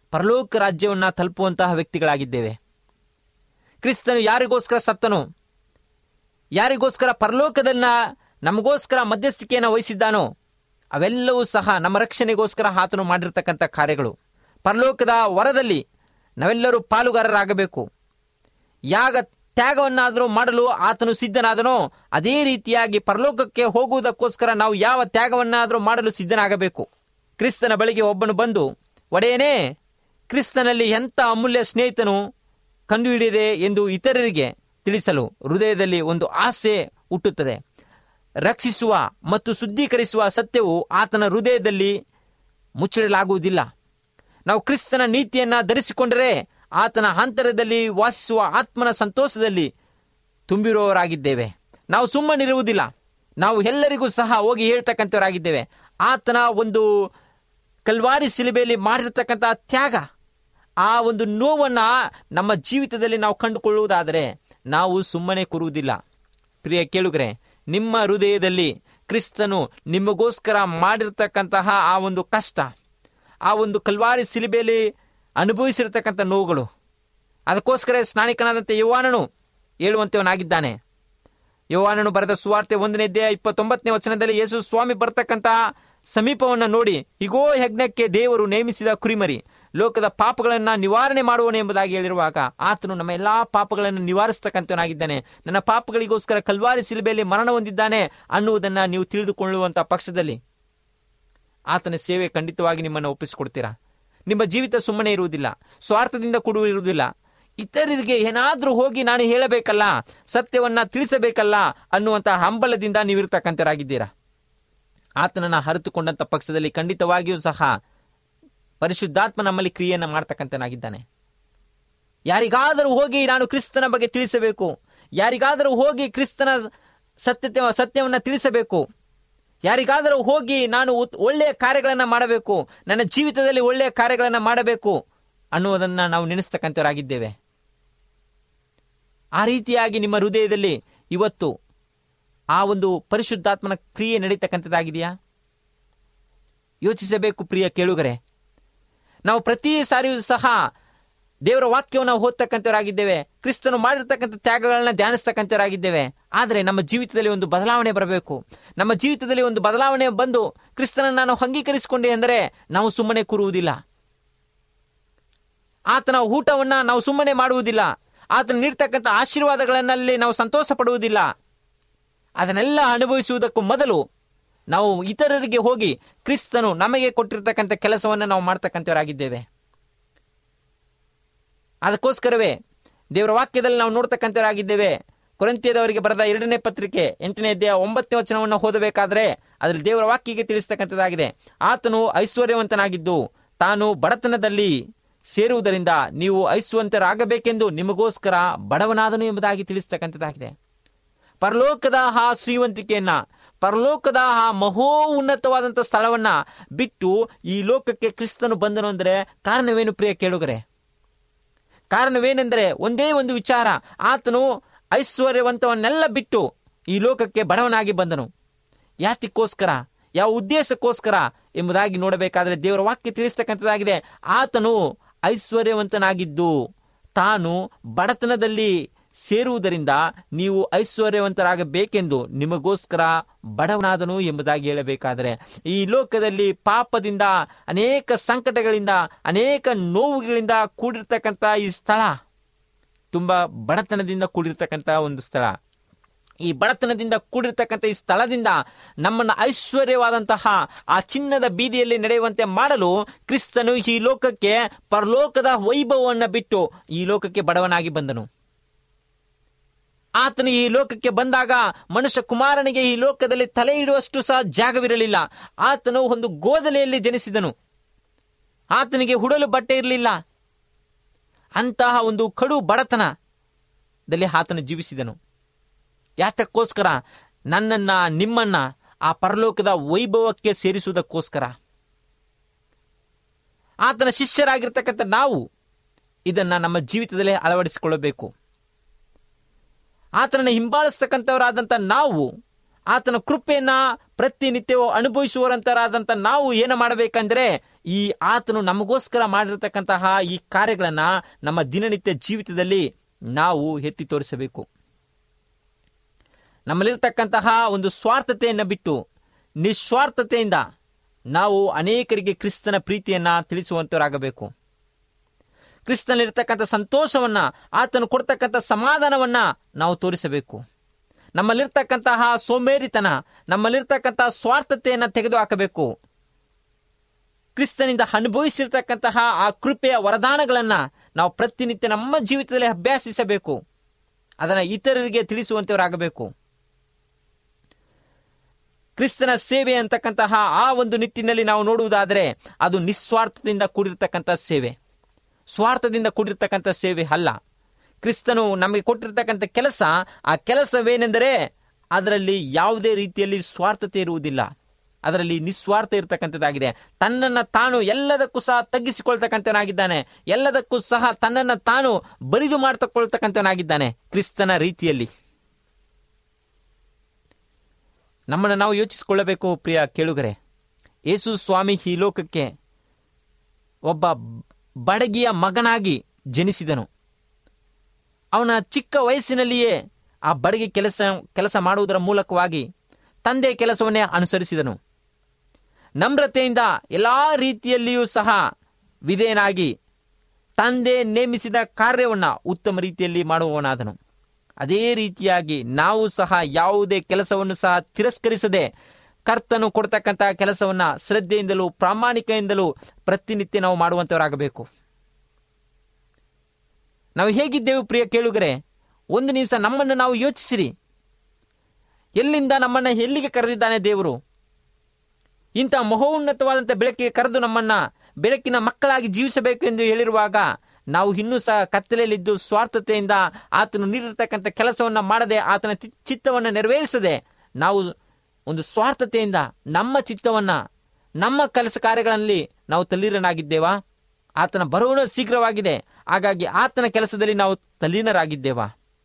ಪರಲೋಕ ರಾಜ್ಯವನ್ನು ತಲುಪುವಂತಹ ವ್ಯಕ್ತಿಗಳಾಗಿದ್ದೇವೆ. ಕ್ರಿಸ್ತನು ಯಾರಿಗೋಸ್ಕರ ಸತ್ತನು, ಯಾರಿಗೋಸ್ಕರ ಪರಲೋಕದನ್ನ ನಮಗೋಸ್ಕರ ಮಧ್ಯಸ್ಥಿಕೆಯನ್ನು ವಹಿಸಿದ್ದಾನೋ ಅವೆಲ್ಲವೂ ಸಹ ನಮ್ಮ ರಕ್ಷಣೆಗೋಸ್ಕರ ಆತನು ಮಾಡಿರ್ತಕ್ಕಂಥ ಕಾರ್ಯಗಳು. ಪರಲೋಕದ ವರದಲ್ಲಿ ನಾವೆಲ್ಲರೂ ಪಾಲುಗಾರರಾಗಬೇಕು. ಯಾಗ ತ್ಯಾಗವನ್ನಾದರೂ ಮಾಡಲು ಆತನು ಸಿದ್ಧನಾದನೋ ಅದೇ ರೀತಿಯಾಗಿ ಪರಲೋಕಕ್ಕೆ ಹೋಗುವುದಕ್ಕೋಸ್ಕರ ನಾವು ಯಾವ ತ್ಯಾಗವನ್ನಾದರೂ ಮಾಡಲು ಸಿದ್ಧನಾಗಬೇಕು. ಕ್ರಿಸ್ತನ ಬಳಿಗೆ ಒಬ್ಬನು ಬಂದು, ಒಡೆಯನೇ, ಕ್ರಿಸ್ತನಲ್ಲಿ ಎಂಥ ಅಮೂಲ್ಯ ಸ್ನೇಹಿತನು ಕಂಡುಹಿಡಿಯದೆ ಎಂದು ಇತರರಿಗೆ ತಿಳಿಸಲು ಹೃದಯದಲ್ಲಿ ಒಂದು ಆಸೆ ಹುಟ್ಟುತ್ತದೆ. ರಕ್ಷಿಸುವ ಮತ್ತು ಶುದ್ಧೀಕರಿಸುವ ಸತ್ಯವು ಆತನ ಹೃದಯದಲ್ಲಿ ಮುಚ್ಚಿಡಲಾಗುವುದಿಲ್ಲ. ನಾವು ಕ್ರಿಸ್ತನ ನೀತಿಯನ್ನು ಧರಿಸಿಕೊಂಡರೆ ಆತನ ಅಂತರದಲ್ಲಿ ವಾಸಿಸುವ ಆತ್ಮನ ಸಂತೋಷದಲ್ಲಿ ತುಂಬಿರುವವರಾಗಿದ್ದೇವೆ. ನಾವು ಸುಮ್ಮನಿರುವುದಿಲ್ಲ. ನಾವು ಎಲ್ಲರಿಗೂ ಸಹ ಹೋಗಿ ಹೇಳ್ತಕ್ಕಂಥವರಾಗಿದ್ದೇವೆ. ಆತನ ಒಂದು ಕಲ್ವಾರಿ ಶಿಲುಬೆಯಲ್ಲಿ ಮಾಡಿರ್ತಕ್ಕಂಥ ತ್ಯಾಗ, ಆ ಒಂದು ನೋವನ್ನು ನಮ್ಮ ಜೀವಿತದಲ್ಲಿ ನಾವು ಕಂಡುಕೊಳ್ಳುವುದಾದರೆ ನಾವು ಸುಮ್ಮನೆ ಕೂರುವುದಿಲ್ಲ. ಪ್ರಿಯ ಕೇಳುಗರೆ, ನಿಮ್ಮ ಹೃದಯದಲ್ಲಿ ಕ್ರಿಸ್ತನು ನಿಮಗೋಸ್ಕರ ಮಾಡಿರ್ತಕ್ಕಂತಹ ಆ ಒಂದು ಕಷ್ಟ, ಆ ಒಂದು ಕಲ್ವಾರಿ ಶಿಲುಬೆಯಲ್ಲಿ ಅನುಭವಿಸಿರ್ತಕ್ಕಂಥ ನೋವುಗಳು, ಅದಕ್ಕೋಸ್ಕರ ಸ್ನಾನಿಕನಾದಂಥ ಯೋಹಾನನು ಹೇಳುವಂತವನಾಗಿದ್ದಾನೆ. ಯೋಹಾನನು ಬರೆದ ಸುವಾರ್ತೆ ಒಂದನೇ ಅಧ್ಯಾಯ ಇಪ್ಪತ್ತೊಂಬತ್ತನೇ ವಚನದಲ್ಲಿ ಯೇಸು ಸ್ವಾಮಿ ಬರ್ತಕ್ಕಂಥ ಸಮೀಪವನ್ನು ನೋಡಿ, ಇಗೋ ಯಜ್ಞಕ್ಕೆ ದೇವರು ನೇಮಿಸಿದ ಕುರಿಮರಿ, ಲೋಕದ ಪಾಪಗಳನ್ನು ನಿವಾರಣೆ ಮಾಡುವನು ಎಂಬುದಾಗಿ ಹೇಳಿರುವಾಗ ಆತನು ನಮ್ಮ ಎಲ್ಲಾ ಪಾಪಗಳನ್ನು ನಿವಾರಿಸ್ತಕ್ಕಂಥವನಾಗಿದ್ದಾನೆ. ನನ್ನ ಪಾಪಗಳಿಗೋಸ್ಕರ ಕಲ್ವಾರಿ ಶಿಲುಬೆಯಲ್ಲಿ ಮರಣ ಹೊಂದಿದ್ದಾನೆ ಅನ್ನುವುದನ್ನು ನೀವು ತಿಳಿದುಕೊಳ್ಳುವಂಥ ಪಕ್ಷದಲ್ಲಿ ಆತನ ಸೇವೆ ಖಂಡಿತವಾಗಿ ನಿಮ್ಮನ್ನು ಒಪ್ಪಿಸಿಕೊಡ್ತೀರಾ. ನಿಮ್ಮ ಜೀವಿತ ಸುಮ್ಮನೆ ಇರುವುದಿಲ್ಲ, ಸ್ವಾರ್ಥದಿಂದ ಕೂಡಿರುವುದಿಲ್ಲ. ಇತರರಿಗೆ ಏನಾದರೂ ಹೋಗಿ ನಾನು ಹೇಳಬೇಕಲ್ಲ, ಸತ್ಯವನ್ನ ತಿಳಿಸಬೇಕಲ್ಲ ಅನ್ನುವಂಥ ಹಂಬಲದಿಂದ ನೀವಿರ್ತಕ್ಕಂಥರಾಗಿದ್ದೀರಾ. ಆತನನ್ನು ಅರಿತುಕೊಂಡಂಥ ಪಕ್ಷದಲ್ಲಿ ಖಂಡಿತವಾಗಿಯೂ ಸಹ ಪರಿಶುದ್ಧಾತ್ಮ ನಮ್ಮಲ್ಲಿ ಕ್ರಿಯೆಯನ್ನು ಮಾಡ್ತಕ್ಕಂಥನಾಗಿದ್ದಾನೆ. ಯಾರಿಗಾದರೂ ಹೋಗಿ ನಾನು ಕ್ರಿಸ್ತನ ಬಗ್ಗೆ ತಿಳಿಸಬೇಕು, ಯಾರಿಗಾದರೂ ಹೋಗಿ ಕ್ರಿಸ್ತನ ಸತ್ಯತೆ ಸತ್ಯವನ್ನು ತಿಳಿಸಬೇಕು, ಯಾರಿಗಾದರೂ ಹೋಗಿ ನಾನು ಒಳ್ಳೆಯ ಕಾರ್ಯಗಳನ್ನು ಮಾಡಬೇಕು, ನನ್ನ ಜೀವಿತದಲ್ಲಿ ಒಳ್ಳೆಯ ಕಾರ್ಯಗಳನ್ನು ಮಾಡಬೇಕು ಅನ್ನುವುದನ್ನು ನಾವು ನೆನೆಸ್ತಕ್ಕಂಥವರಾಗಿದ್ದೇವೆ. ಆ ರೀತಿಯಾಗಿ ನಿಮ್ಮ ಹೃದಯದಲ್ಲಿ ಇವತ್ತು ಆ ಒಂದು ಪರಿಶುದ್ಧಾತ್ಮನ ಕ್ರಿಯೆ ನಡೀತಕ್ಕಂಥದ್ದಾಗಿದೆಯಾ? ಯೋಚಿಸಬೇಕು ಪ್ರಿಯ ಕೇಳುಗರೆ. ನಾವು ಪ್ರತಿ ಸಾರಿಯೂ ಸಹ ದೇವರ ವಾಕ್ಯವನ್ನು ಓದ್ತಕ್ಕಂಥವರಾಗಿದ್ದೇವೆ, ಕ್ರಿಸ್ತನು ಮಾಡಿರ್ತಕ್ಕಂಥ ತ್ಯಾಗಗಳನ್ನ ಧ್ಯಾನಿಸ್ತಕ್ಕಂಥವರಾಗಿದ್ದೇವೆ. ಆದರೆ ನಮ್ಮ ಜೀವಿತದಲ್ಲಿ ಒಂದು ಬದಲಾವಣೆ ಬರಬೇಕು. ನಮ್ಮ ಜೀವಿತದಲ್ಲಿ ಒಂದು ಬದಲಾವಣೆ ಬಂದು ಕ್ರಿಸ್ತನನ್ನು ನಾವು ಅಂಗೀಕರಿಸಿಕೊಂಡೆ ಅಂದರೆ ನಾವು ಸುಮ್ಮನೆ ಕೂರುವುದಿಲ್ಲ. ಆತನ ಊಟವನ್ನ ನಾವು ಸುಮ್ಮನೆ ಮಾಡುವುದಿಲ್ಲ. ಆತನ ನೀಡ್ತಕ್ಕಂಥ ಆಶೀರ್ವಾದಗಳನ್ನಲ್ಲಿ ನಾವು ಸಂತೋಷ ಪಡುವುದಿಲ್ಲ. ಅದನ್ನೆಲ್ಲ ಅನುಭವಿಸುವುದಕ್ಕೂ ಮೊದಲು ನಾವು ಇತರರಿಗೆ ಹೋಗಿ ಕ್ರಿಸ್ತನು ನಮಗೆ ಕೊಟ್ಟಿರ್ತಕ್ಕಂಥ ಕೆಲಸವನ್ನು ನಾವು ಮಾಡ್ತಕ್ಕಂಥವರಾಗಿದ್ದೇವೆ. ಅದಕ್ಕೋಸ್ಕರವೇ ದೇವರ ವಾಕ್ಯದಲ್ಲಿ ನಾವು ನೋಡ್ತಕ್ಕಂಥವರಾಗಿದ್ದೇವೆ. ಕೊರಿಂಥಿಯದವರಿಗೆ ಬರೆದ ಎರಡನೇ ಪತ್ರಿಕೆ ಎಂಟನೇ ಅಧ್ಯಾಯ ಒಂಬತ್ತನೇ ವಚನವನ್ನು ಓದಬೇಕಾದ್ರೆ ಅದರಲ್ಲಿ ದೇವರ ವಾಕ್ಯಕ್ಕೆ ತಿಳಿಸ್ತಕ್ಕಂಥದ್ದಾಗಿದೆ. ಆತನು ಐಶ್ವರ್ಯವಂತನಾಗಿದ್ದು ತಾನು ಬಡತನದಲ್ಲಿ ಸೇರುವುದರಿಂದ ನೀವು ಐಶ್ವರ್ಯವಂತರಾಗಬೇಕೆಂದು ನಿಮಗೋಸ್ಕರ ಬಡವನಾದನು ಎಂಬುದಾಗಿ ತಿಳಿಸ್ತಕ್ಕಂಥದ್ದಾಗಿದೆ. ಪರಲೋಕದ ಆ ಶ್ರೀವಂತಿಕೆಯನ್ನ, ಪರಲೋಕದ ಆ ಮಹೋ ಉನ್ನತವಾದಂಥ ಸ್ಥಳವನ್ನ ಬಿಟ್ಟು ಈ ಲೋಕಕ್ಕೆ ಕ್ರಿಸ್ತನು ಬಂದನು ಅಂದರೆ ಕಾರಣವೇನು ಪ್ರಿಯ ಕೇಳುಗರೆ? ಕಾರಣವೇನೆಂದರೆ ಒಂದೇ ಒಂದು ವಿಚಾರ, ಆತನು ಐಶ್ವರ್ಯವಂತವನ್ನೆಲ್ಲ ಬಿಟ್ಟು ಈ ಲೋಕಕ್ಕೆ ಬಡವನಾಗಿ ಬಂದನು. ಯಾತಕ್ಕೋಸ್ಕರ, ಯಾವ ಉದ್ದೇಶಕ್ಕೋಸ್ಕರ ಎಂಬುದಾಗಿ ನೋಡಬೇಕಾದ್ರೆ ದೇವರ ವಾಕ್ಯ ತಿಳಿಸ್ತಕ್ಕಂಥದ್ದಾಗಿದೆ. ಆತನು ಐಶ್ವರ್ಯವಂತನಾಗಿದ್ದು ತಾನು ಬಡತನದಲ್ಲಿ ಸೇರುವುದರಿಂದ ನೀವು ಐಶ್ವರ್ಯವಂತರಾಗಬೇಕೆಂದು ನಿಮಗೋಸ್ಕರ ಬಡವನಾದನು ಎಂಬುದಾಗಿ ಹೇಳಬೇಕಾದರೆ, ಈ ಲೋಕದಲ್ಲಿ ಪಾಪದಿಂದ, ಅನೇಕ ಸಂಕಟಗಳಿಂದ, ಅನೇಕ ನೋವುಗಳಿಂದ ಕೂಡಿರ್ತಕ್ಕಂಥ ಈ ಸ್ಥಳ ತುಂಬ ಬಡತನದಿಂದ ಕೂಡಿರ್ತಕ್ಕಂಥ ಒಂದು ಸ್ಥಳ. ಈ ಬಡತನದಿಂದ ಕೂಡಿರ್ತಕ್ಕಂಥ ಈ ಸ್ಥಳದಿಂದ ನಮ್ಮನ್ನು ಐಶ್ವರ್ಯವಾದಂತಹ ಆ ಚಿನ್ನದ ಬೀದಿಯಲ್ಲಿ ನಡೆಯುವಂತೆ ಮಾಡಲು ಕ್ರಿಸ್ತನು ಈ ಲೋಕಕ್ಕೆ ಪರಲೋಕದ ವೈಭವವನ್ನು ಬಿಟ್ಟು ಈ ಲೋಕಕ್ಕೆ ಬಡವನಾಗಿ ಬಂದನು. ಆತನು ಈ ಲೋಕಕ್ಕೆ ಬಂದಾಗ ಮನುಷ್ಯ ಕುಮಾರನಿಗೆ ಈ ಲೋಕದಲ್ಲಿ ತಲೆ ಇಡುವಷ್ಟು ಸಹ ಜಾಗವಿರಲಿಲ್ಲ. ಆತನು ಒಂದು ಗೋದಲೆಯಲ್ಲಿ ಜನಿಸಿದನು. ಆತನಿಗೆ ಉಡಲು ಬಟ್ಟೆ ಇರಲಿಲ್ಲ. ಅಂತಹ ಒಂದು ಕಡು ಬಡತನದಲ್ಲಿ ಆತನು ಜೀವಿಸಿದನು. ಯಾತಕ್ಕೋಸ್ಕರ? ನನ್ನನ್ನ ನಿಮ್ಮನ್ನ ಆ ಪರಲೋಕದ ವೈಭವಕ್ಕೆ ಸೇರಿಸುವುದಕ್ಕೋಸ್ಕರ. ಆತನ ಶಿಷ್ಯರಾಗಿರ್ತಕ್ಕಂಥ ನಾವು ಇದನ್ನ ನಮ್ಮ ಜೀವಿತದಲ್ಲಿ ಅಳವಡಿಸಿಕೊಳ್ಳಬೇಕು. ಆತನನ್ನು ಹಿಂಬಾಲಿಸ್ತಕ್ಕಂಥವರಾದಂಥ ನಾವು ಆತನ ಕೃಪೆಯನ್ನ ಪ್ರತಿನಿತ್ಯವೂ ಅನುಭವಿಸುವಂತರಾದಂಥ ನಾವು ಏನು ಮಾಡಬೇಕಂದ್ರೆ ಈ ಆತನು ನಮಗೋಸ್ಕರ ಮಾಡಿರ್ತಕ್ಕಂತಹ ಈ ಕಾರ್ಯಗಳನ್ನು ನಮ್ಮ ದಿನನಿತ್ಯ ಜೀವಿತದಲ್ಲಿ ನಾವು ಎತ್ತಿ ತೋರಿಸಬೇಕು. ನಮ್ಮಲ್ಲಿರ್ತಕ್ಕಂತಹ ಒಂದು ಸ್ವಾರ್ಥತೆಯನ್ನು ಬಿಟ್ಟು ನಿಸ್ವಾರ್ಥತೆಯಿಂದ ನಾವು ಅನೇಕರಿಗೆ ಕ್ರಿಸ್ತನ ಪ್ರೀತಿಯನ್ನು ತಿಳಿಸುವಂತವರಾಗಬೇಕು. ಕ್ರಿಸ್ತನಲ್ಲಿರ್ತಕ್ಕಂಥ ಸಂತೋಷವನ್ನು, ಆತನು ಕೊಡ್ತಕ್ಕಂಥ ಸಮಾಧಾನವನ್ನು ನಾವು ತೋರಿಸಬೇಕು. ನಮ್ಮಲ್ಲಿರ್ತಕ್ಕಂತಹ ಸೋಮೇರಿತನ, ನಮ್ಮಲ್ಲಿರ್ತಕ್ಕಂತಹ ಸ್ವಾರ್ಥತೆಯನ್ನು ತೆಗೆದು ಹಾಕಬೇಕು. ಕ್ರಿಸ್ತನಿಂದ ಅನುಭವಿಸಿರ್ತಕ್ಕಂತಹ ಆ ಕೃಪೆಯ ವರದಾನಗಳನ್ನು ನಾವು ಪ್ರತಿನಿತ್ಯ ನಮ್ಮ ಜೀವಿತದಲ್ಲಿ ಅಭ್ಯಾಸಿಸಬೇಕು. ಅದನ್ನು ಇತರರಿಗೆ ತಿಳಿಸುವಂತವರಾಗಬೇಕು. ಕ್ರಿಸ್ತನ ಸೇವೆ ಅಂತಕ್ಕಂತಹ ಆ ಒಂದು ನಿಟ್ಟಿನಲ್ಲಿ ನಾವು ನೋಡುವುದಾದರೆ ಅದು ನಿಸ್ವಾರ್ಥದಿಂದ ಕೂಡಿರ್ತಕ್ಕಂಥ ಸೇವೆ, ಸ್ವಾರ್ಥದಿಂದ ಕೂಡಿರ್ತಕ್ಕಂಥ ಸೇವೆ ಅಲ್ಲ. ಕ್ರಿಸ್ತನು ನಮಗೆ ಕೊಟ್ಟಿರ್ತಕ್ಕಂಥ ಕೆಲಸ, ಆ ಕೆಲಸವೇನೆಂದರೆ ಅದರಲ್ಲಿ ಯಾವುದೇ ರೀತಿಯಲ್ಲಿ ಸ್ವಾರ್ಥತೆ ಇರುವುದಿಲ್ಲ. ಅದರಲ್ಲಿ ನಿಸ್ವಾರ್ಥ ಇರತಕ್ಕಂಥದ್ದಾಗಿದೆ. ತನ್ನನ್ನು ತಾನು ಎಲ್ಲದಕ್ಕೂ ಸಹ ತಗ್ಗಿಸಿಕೊಳ್ತಕ್ಕಂಥವನಾಗಿದ್ದಾನೆ. ಎಲ್ಲದಕ್ಕೂ ಸಹ ತನ್ನನ್ನು ತಾನು ಬರಿದು ಮಾಡ್ತಕೊಳ್ತಕ್ಕಂಥವನಾಗಿದ್ದಾನೆ ಕ್ರಿಸ್ತನ ರೀತಿಯಲ್ಲಿ. ನಮ್ಮನ್ನು ನಾವು ಯೋಚಿಸಿಕೊಳ್ಳಬೇಕು ಪ್ರಿಯ ಕೇಳುಗರೆ. ಯೇಸು ಸ್ವಾಮಿ ಈ ಲೋಕಕ್ಕೆ ಒಬ್ಬ ಬಡಗಿಯ ಮಗನಾಗಿ ಜನಿಸಿದನು. ಅವನ ಚಿಕ್ಕ ವಯಸ್ಸಿನಲ್ಲಿಯೇ ಆ ಬಡಗಿ ಕೆಲಸ ಕೆಲಸ ಮಾಡುವುದರ ಮೂಲಕವಾಗಿ ತಂದೆ ಕೆಲಸವನ್ನೇ ಅನುಸರಿಸಿದನು. ನಮ್ರತೆಯಿಂದ ಎಲ್ಲ ರೀತಿಯಲ್ಲಿಯೂ ಸಹ ವಿಧೇಯನಾಗಿ ತಂದೆ ನೇಮಿಸಿದ ಕಾರ್ಯವನ್ನು ಉತ್ತಮ ರೀತಿಯಲ್ಲಿ ಮಾಡುವವನಾದನು. ಅದೇ ರೀತಿಯಾಗಿ ನಾವು ಸಹ ಯಾವುದೇ ಕೆಲಸವನ್ನು ಸಹ ತಿರಸ್ಕರಿಸದೆ ಕರ್ತನು ಕೊಡ್ತಕ್ಕಂಥ ಕೆಲಸವನ್ನು ಶ್ರದ್ಧೆಯಿಂದಲೂ ಪ್ರಾಮಾಣಿಕೆಯಿಂದಲೂ ಪ್ರತಿನಿತ್ಯ ನಾವು ಮಾಡುವಂಥವರಾಗಬೇಕು. ನಾವು ಹೇಗಿದ್ದೇವೆ ಪ್ರಿಯ ಕೇಳುಗರೆ? ಒಂದು ನಿಮಿಷ ನಮ್ಮನ್ನು ನಾವು ಯೋಚಿಸಿರಿ. ಎಲ್ಲಿಂದ ನಮ್ಮನ್ನು ಎಲ್ಲಿಗೆ ಕರೆದಿದ್ದಾನೆ ದೇವರು? ಇಂಥ ಮಹೋನ್ನತವಾದಂಥ ಬೆಳಕಿಗೆ ಕರೆದು ನಮ್ಮನ್ನು ಬೆಳಕಿನ ಮಕ್ಕಳಾಗಿ ಜೀವಿಸಬೇಕು ಎಂದು ಹೇಳಿರುವಾಗ ನಾವು ಇನ್ನೂ ಸಹ ಕತ್ತಲೆಯಲ್ಲಿದ್ದು ಸ್ವಾರ್ಥತೆಯಿಂದ ಆತನು ನೀಡಿರ್ತಕ್ಕಂಥ ಕೆಲಸವನ್ನು ಮಾಡದೆ, ಆತನ ಚಿತ್ತವನ್ನು ನೆರವೇರಿಸದೆ ನಾವು ಒಂದು ಸ್ವಾರ್ಥತೆಯಿಂದ ನಮ್ಮ ಚಿತ್ತವನ್ನು, ನಮ್ಮ ಕೆಲಸ ಕಾರ್ಯಗಳಲ್ಲಿ ನಾವು ತಲ್ಲೀನರಾಗಿದ್ದೇವಾ? ಆತನ ಬರುವನು ಶೀಘ್ರವಾಗಿದೆ, ಹಾಗಾಗಿ ಆತನ ಕೆಲಸದಲ್ಲಿ ನಾವು ತಲ್ಲೀನರಾಗಿದ್ದೇವಾ?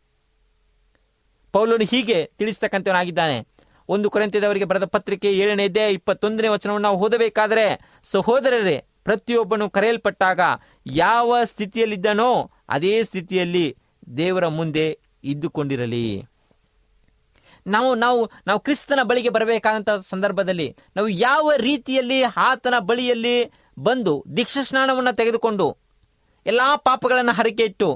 ಪೌಲನು ಹೀಗೆ ತಿಳಿಸ್ತಕ್ಕಂಥವನಾಗಿದ್ದಾನೆ. ಒಂದು ಕೊರಿಂಥದವರಿಗೆ ಬರೆದ ಪತ್ರಿಕೆ ಏಳನೇ ಅಧ್ಯಾಯ ಇಪ್ಪತ್ತೊಂದನೇ ವಚನವನ್ನು ನಾವು ಓದಬೇಕಾದರೆ, ಸಹೋದರರೇ, ಪ್ರತಿಯೊಬ್ಬನು ಕರೆಯಲ್ಪಟ್ಟಾಗ ಯಾವ ಸ್ಥಿತಿಯಲ್ಲಿದ್ದನೋ ಅದೇ ಸ್ಥಿತಿಯಲ್ಲಿ ದೇವರ ಮುಂದೆ ಇದ್ದುಕೊಂಡಿರಲಿ. ನಾವು ನಾವು ನಾವು ಕ್ರಿಸ್ತನ ಬಳಿಗೆ ಬರಬೇಕಾದಂಥ ಸಂದರ್ಭದಲ್ಲಿ ನಾವು ಯಾವ ರೀತಿಯಲ್ಲಿ ಆತನ ಬಳಿಯಲ್ಲಿ ಬಂದು ದೀಕ್ಷಾ ಸ್ನಾನವನ್ನು ತೆಗೆದುಕೊಂಡು ಎಲ್ಲ ಪಾಪಗಳನ್ನು ಹರಕೆ ಇಟ್ಟು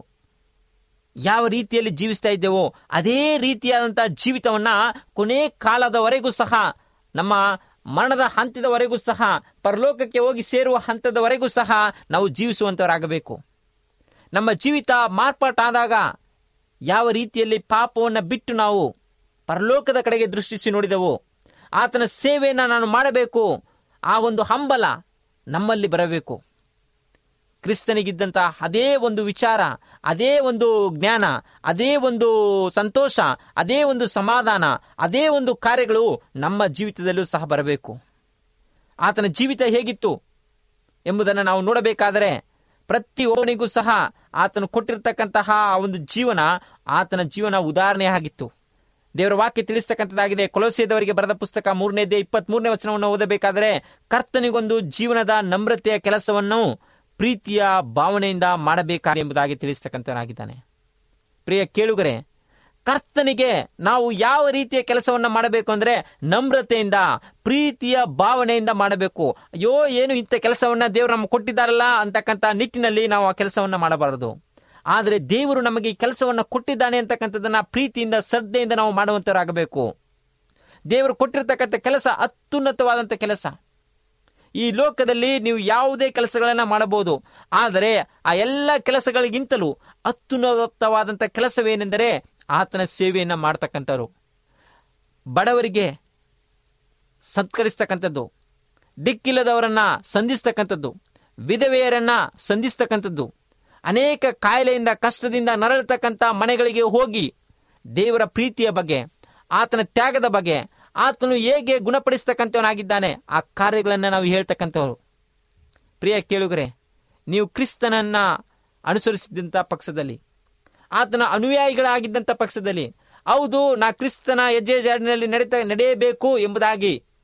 ಯಾವ ರೀತಿಯಲ್ಲಿ ಜೀವಿಸ್ತಾ ಇದ್ದೇವೋ ಅದೇ ರೀತಿಯಾದಂಥ ಜೀವಿತವನ್ನು ಕೊನೆ ಕಾಲದವರೆಗೂ ಸಹ, ನಮ್ಮ ಮರಣದ ಹಂತದವರೆಗೂ ಸಹ, ಪರಲೋಕಕ್ಕೆ ಹೋಗಿ ಸೇರುವ ಹಂತದವರೆಗೂ ಸಹ ನಾವು ಜೀವಿಸುವಂಥವರಾಗಬೇಕು. ನಮ್ಮ ಜೀವಿತ ಮಾರ್ಪಾಟಾದಾಗ ಯಾವ ರೀತಿಯಲ್ಲಿ ಪಾಪವನ್ನು ಬಿಟ್ಟು ನಾವು ಪರಲೋಕದ ಕಡೆಗೆ ದೃಷ್ಟಿಸಿ ನೋಡಿದೆವು, ಆತನ ಸೇವೆಯನ್ನು ನಾನು ಮಾಡಬೇಕು, ಆ ಒಂದು ಹಂಬಲ ನಮ್ಮಲ್ಲಿ ಬರಬೇಕು. ಕ್ರಿಸ್ತನಿಗಿದ್ದಂಥ ಅದೇ ಒಂದು ವಿಚಾರ, ಅದೇ ಒಂದು ಜ್ಞಾನ, ಅದೇ ಒಂದು ಸಂತೋಷ, ಅದೇ ಒಂದು ಸಮಾಧಾನ, ಅದೇ ಒಂದು ಕಾರ್ಯಗಳು ನಮ್ಮ ಜೀವಿತದಲ್ಲೂ ಸಹ ಬರಬೇಕು. ಆತನ ಜೀವಿತ ಹೇಗಿತ್ತು ಎಂಬುದನ್ನು ನಾವು ನೋಡಬೇಕಾದರೆ ಪ್ರತಿಯೊಬ್ಬನಿಗೂ ಸಹ ಆತನು ಕೊಟ್ಟಿರ್ತಕ್ಕಂತಹ ಒಂದು ಜೀವನ, ಆತನ ಜೀವನ ಉದಾಹರಣೆ ಆಗಿತ್ತು. ದೇವರ ವಾಕ್ಯ ತಿಳಿಸ್ತಕ್ಕಂಥದ್ದಾಗಿದೆ. ಕೊಲೋಸ್ಯದವರಿಗೆ ಬರೆದ ಪುಸ್ತಕ ಮೂರನೇದೇ ಇಪ್ಪತ್ತ್ ಮೂರನೇ ವಚನವನ್ನು ಓದಬೇಕಾದರೆ, ಕರ್ತನಿಗೊಂದು ಜೀವನದ ನಮ್ರತೆಯ ಕೆಲಸವನ್ನು ಪ್ರೀತಿಯ ಭಾವನೆಯಿಂದ ಮಾಡಬೇಕಾದ ಎಂಬುದಾಗಿ ತಿಳಿಸ್ತಕ್ಕಂಥವನಾಗಿದ್ದಾನೆ. ಪ್ರಿಯ ಕೇಳುಗರೆ, ಕರ್ತನಿಗೆ ನಾವು ಯಾವ ರೀತಿಯ ಕೆಲಸವನ್ನು ಮಾಡಬೇಕು ಅಂದರೆ ನಮ್ರತೆಯಿಂದ, ಪ್ರೀತಿಯ ಭಾವನೆಯಿಂದ ಮಾಡಬೇಕು. ಅಯ್ಯೋ, ಏನು ಇಂಥ ಕೆಲಸವನ್ನು ದೇವರು ನಮಗೆ ಕೊಟ್ಟಿದ್ದಾರಲ್ಲ ಅಂತಕ್ಕಂಥ ನಿಟ್ಟಿನಲ್ಲಿ ನಾವು ಆ ಕೆಲಸವನ್ನು ಮಾಡಬಾರದು. ಆದರೆ ದೇವರು ನಮಗೆ ಈ ಕೆಲಸವನ್ನು ಕೊಟ್ಟಿದ್ದಾನೆ ಅಂತಕ್ಕಂಥದ್ದನ್ನು ಪ್ರೀತಿಯಿಂದ, ಶ್ರದ್ಧೆಯಿಂದ ನಾವು ಮಾಡುವಂಥವರಾಗಬೇಕು. ದೇವರು ಕೊಟ್ಟಿರ್ತಕ್ಕಂಥ ಕೆಲಸ ಅತ್ಯುನ್ನತವಾದಂಥ ಕೆಲಸ. ಈ ಲೋಕದಲ್ಲಿ ನೀವು ಯಾವುದೇ ಕೆಲಸಗಳನ್ನು ಮಾಡಬಹುದು, ಆದರೆ ಆ ಎಲ್ಲ ಕೆಲಸಗಳಿಗಿಂತಲೂ ಅತ್ಯುನ್ನತವಾದಂಥ ಕೆಲಸವೇನೆಂದರೆ ಆತನ ಸೇವೆಯನ್ನು ಮಾಡ್ತಕ್ಕಂಥವ್ರು. ಬಡವರಿಗೆ ಸತ್ಕರಿಸ್ತಕ್ಕಂಥದ್ದು, ದಿಕ್ಕಿಲ್ಲದವರನ್ನು ಸಂಧಿಸ್ತಕ್ಕಂಥದ್ದು, ವಿಧವೆಯರನ್ನು ಸಂಧಿಸ್ತಕ್ಕಂಥದ್ದು, ಅನೇಕ ಕಾಯಿಲೆಯಿಂದ ಕಷ್ಟದಿಂದ ನರಳತಕ್ಕಂಥ ಮನೆಗಳಿಗೆ ಹೋಗಿ ದೇವರ ಪ್ರೀತಿಯ ಬಗ್ಗೆ, ಆತನ ತ್ಯಾಗದ ಬಗ್ಗೆ, ಆತನು ಹೇಗೆ ಗುಣಪಡಿಸ್ತಕ್ಕಂಥವನಾಗಿದ್ದಾನೆ ಆ ಕಾರ್ಯಗಳನ್ನು ನಾವು ಹೇಳ್ತಕ್ಕಂಥವ್ರು. ಪ್ರಿಯ ಕೇಳುಗರೆ, ನೀವು ಕ್ರಿಸ್ತನನ್ನು ಅನುಸರಿಸಿದಂಥ ಪಕ್ಷದಲ್ಲಿ, ಆತನ ಅನುಯಾಯಿಗಳಾಗಿದ್ದಂಥ ಪಕ್ಷದಲ್ಲಿ, ಹೌದು ನಾ ಕ್ರಿಸ್ತನ ಹೆಜ್ಜೆ ಜಾಡಿನಲ್ಲಿ ನಡೀತಾ ನಡೆಯಬೇಕು ಎಂಬುದಾಗಿ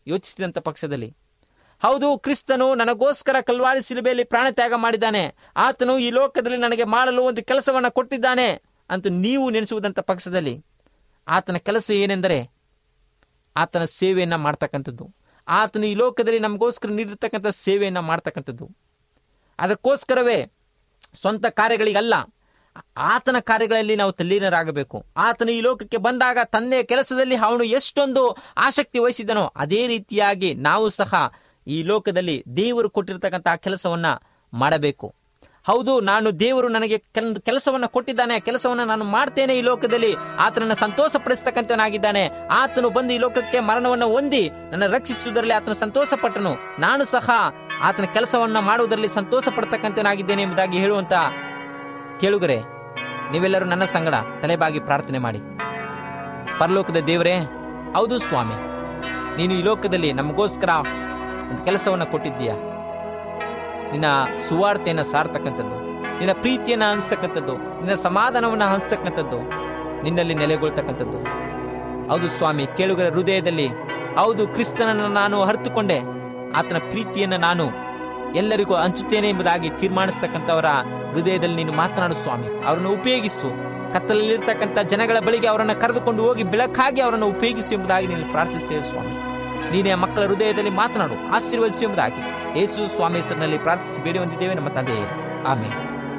ಯೋಚಿಸಿದಂಥ ಪಕ್ಷದಲ್ಲಿ, ಹೌದು, ಕ್ರಿಸ್ತನು ನನಗೋಸ್ಕರ ಕಲ್ವಾರಿ ಶಿಲುಬೆಯಲ್ಲಿ ಪ್ರಾಣ ತ್ಯಾಗ ಮಾಡಿದ್ದಾನೆ, ಆತನು ಈ ಲೋಕದಲ್ಲಿ ನನಗೆ ಮಾಡಲು ಒಂದು ಕೆಲಸವನ್ನು ಕೊಟ್ಟಿದ್ದಾನೆ ಅಂತ ನೀವು ನೆನೆಸುವುದಂಥ ಪಕ್ಷದಲ್ಲಿ ಆತನ ಕೆಲಸ ಏನೆಂದರೆ ಆತನ ಸೇವೆಯನ್ನು ಮಾಡ್ತಕ್ಕಂಥದ್ದು. ಆತನು ಈ ಲೋಕದಲ್ಲಿ ನಮಗೋಸ್ಕರ ನೀಡಿರ್ತಕ್ಕಂಥ ಸೇವೆಯನ್ನು ಮಾಡ್ತಕ್ಕಂಥದ್ದು. ಅದಕ್ಕೋಸ್ಕರವೇ ಸ್ವಂತ ಕಾರ್ಯಗಳಿಗಲ್ಲ, ಆತನ ಕಾರ್ಯಗಳಲ್ಲಿ ನಾವು ತಲ್ಲೀನರಾಗಬೇಕು. ಆತನು ಈ ಲೋಕಕ್ಕೆ ಬಂದಾಗ ತಂದೆಯ ಕೆಲಸದಲ್ಲಿ ಅವನು ಎಷ್ಟೊಂದು ಆಸಕ್ತಿ ವಹಿಸಿದನೋ ಅದೇ ರೀತಿಯಾಗಿ ನಾವು ಸಹ ಈ ಲೋಕದಲ್ಲಿ ದೇವರು ಕೊಟ್ಟಿರ್ತಕ್ಕಂಥ ಕೆಲಸವನ್ನ ಮಾಡಬೇಕು. ಹೌದು, ನಾನು ದೇವರು ನನಗೆ ಕೆಲಸವನ್ನ ಕೊಟ್ಟಿದ್ದಾನೆ, ಆ ಕೆಲಸವನ್ನ ನಾನು ಮಾಡ್ತೇನೆ. ಈ ಲೋಕದಲ್ಲಿ ಆತನನ್ನು ಸಂತೋಷ ಪಡಿಸ್ತಕ್ಕಂಥವನಾಗಿದ್ದಾನೆ. ಆತನು ಬಂದು ಈ ಲೋಕಕ್ಕೆ ಮರಣವನ್ನು ಹೊಂದಿ ನನ್ನ ರಕ್ಷಿಸುವುದರಲ್ಲಿ ಆತನು ಸಂತೋಷ ಪಟ್ಟನು. ನಾನು ಸಹ ಆತನ ಕೆಲಸವನ್ನ ಮಾಡುವುದರಲ್ಲಿ ಸಂತೋಷ ಪಡ್ತಕ್ಕಂಥವನಾಗಿದ್ದೇನೆ ಎಂಬುದಾಗಿ ಹೇಳುವಂತ ಕೇಳುಗರೆ, ನೀವೆಲ್ಲರೂ ನನ್ನ ಸಂಗಡ ತಲೆಬಾಗಿ ಪ್ರಾರ್ಥನೆ ಮಾಡಿ. ಪರಲೋಕದ ದೇವರೇ, ಹೌದು ಸ್ವಾಮಿ, ನೀನು ಈ ಲೋಕದಲ್ಲಿ ನಮಗೋಸ್ಕರ ಒಂದು ಕೆಲಸವನ್ನು ಕೊಟ್ಟಿದ್ದೀಯ. ನಿನ್ನ ಸುವಾರ್ತೆಯನ್ನು ಸಾರ್ತಕ್ಕಂಥದ್ದು, ನಿನ್ನ ಪ್ರೀತಿಯನ್ನು ಹಂಚ್ತಕ್ಕಂಥದ್ದು, ನಿನ್ನ ಸಮಾಧಾನವನ್ನು ಹಂಚ್ತಕ್ಕಂಥದ್ದು, ನಿನ್ನಲ್ಲಿ ನೆಲೆಗೊಳ್ತಕ್ಕಂಥದ್ದು. ಹೌದು ಸ್ವಾಮಿ, ಕೇಳುಗರ ಹೃದಯದಲ್ಲಿ ಹೌದು ಕ್ರಿಸ್ತನನ್ನು ನಾನು ಅರಿತುಕೊಂಡೆ, ಆತನ ಪ್ರೀತಿಯನ್ನು ನಾನು ಎಲ್ಲರಿಗೂ ಹಂಚುತ್ತೇನೆ ಎಂಬುದಾಗಿ ತೀರ್ಮಾನಿಸ್ತಕ್ಕಂಥವರ ಹೃದಯದಲ್ಲಿ ನೀನು ಮಾತನಾಡು ಸ್ವಾಮಿ. ಅವರನ್ನು ಉಪಯೋಗಿಸು. ಕತ್ತಲಲ್ಲಿರ್ತಕ್ಕಂಥ ಜನಗಳ ಬಳಿಗೆ ಅವರನ್ನು ಕರೆದುಕೊಂಡು ಹೋಗಿ ಬೆಳಕಾಗಿ ಅವರನ್ನು ಉಪಯೋಗಿಸು ಎಂಬುದಾಗಿ ನೀನು ಪ್ರಾರ್ಥಿಸ್ತೇವೆ ಸ್ವಾಮಿ. ನೀನೇ ಮಕ್ಕಳ ಹೃದಯದಲ್ಲಿ ಮಾತನಾಡು, ಆಶೀರ್ವದಿಸು ಎಂಬುದಾಗಿ ಯೇಸು ಸ್ವಾಮಿ ಹೆಸರಿನಲ್ಲಿ ಪ್ರಾರ್ಥಿಸಿ ಬೇಡಿ ಹೊಂದಿದ್ದೇವೆ ನಮ್ಮ ತಂದೆಯೇ, ಆಮೆನ್.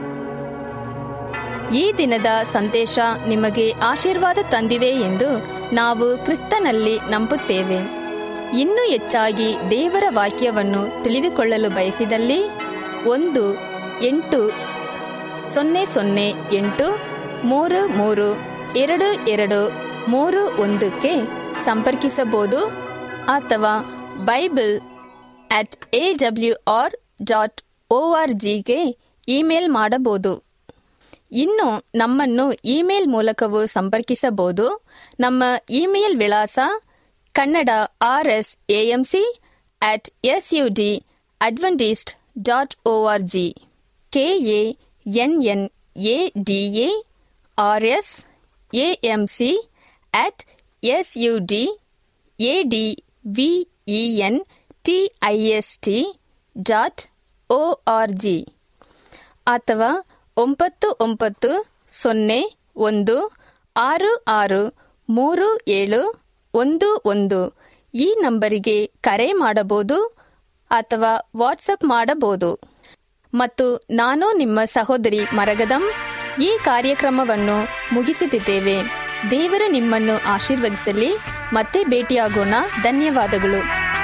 ಈ ದಿನದ ಸಂದೇಶ ನಿಮಗೆ ಆಶೀರ್ವಾದ ತಂದಿದೆ ಎಂದು ನಾವು ಕ್ರಿಸ್ತನಲ್ಲಿ ನಂಬುತ್ತೇವೆ. ಇನ್ನೂ ಹೆಚ್ಚಾಗಿ ದೇವರ ವಾಕ್ಯವನ್ನು ತಿಳಿದುಕೊಳ್ಳಲು ಬಯಸಿದಲ್ಲಿ ಒಂದು ಎಂಟು ಸೊನ್ನೆ ಸೊನ್ನೆ ಎಂಟು ಮೂರು ಮೂರು ಎರಡು ಎರಡು ಮೂರು ಒಂದಕ್ಕೆ ಸಂಪರ್ಕಿಸಬಹುದು ಅಥವಾ Bible at A W R dot O R ಜಿಗೆ ಇಮೇಲ್ ಮಾಡಬಹುದು. ಇನ್ನು ನಮ್ಮನ್ನು ಇಮೇಲ್ ಮೂಲಕವೂ ಸಂಪರ್ಕಿಸಬಹುದು. ನಮ್ಮ ಇಮೇಲ್ ವಿಳಾಸ Kannada R S A M C at S U D Adventist dot O R G, K A N N A D A R S A M C at S U D A D V E N T I S T dot O R G ಅಥವಾ ಒಂಬತ್ತು ಒಂಬತ್ತು ಸೊನ್ನೆ ಒಂದು ಆರು ಆರು ಮೂರು ಏಳು ಒಂದು ಒಂದು ಈ ನಂಬರಿಗೆ ಕರೆ ಮಾಡಬಹುದು ಅಥವಾ ವಾಟ್ಸಪ್ ಮಾಡಬಹುದು. ಮತ್ತು ನಾನು ನಿಮ್ಮ ಸಹೋದರಿ ಮರಗದಂ ಈ ಕಾರ್ಯಕ್ರಮವನ್ನು ಮುಗಿಸುತ್ತಿದ್ದೇವೆ. ದೇವರು ನಿಮ್ಮನ್ನು ಆಶೀರ್ವದಿಸಲಿ. ಮತ್ತೆ ಭೇಟಿಯಾಗೋಣ. ಧನ್ಯವಾದಗಳು.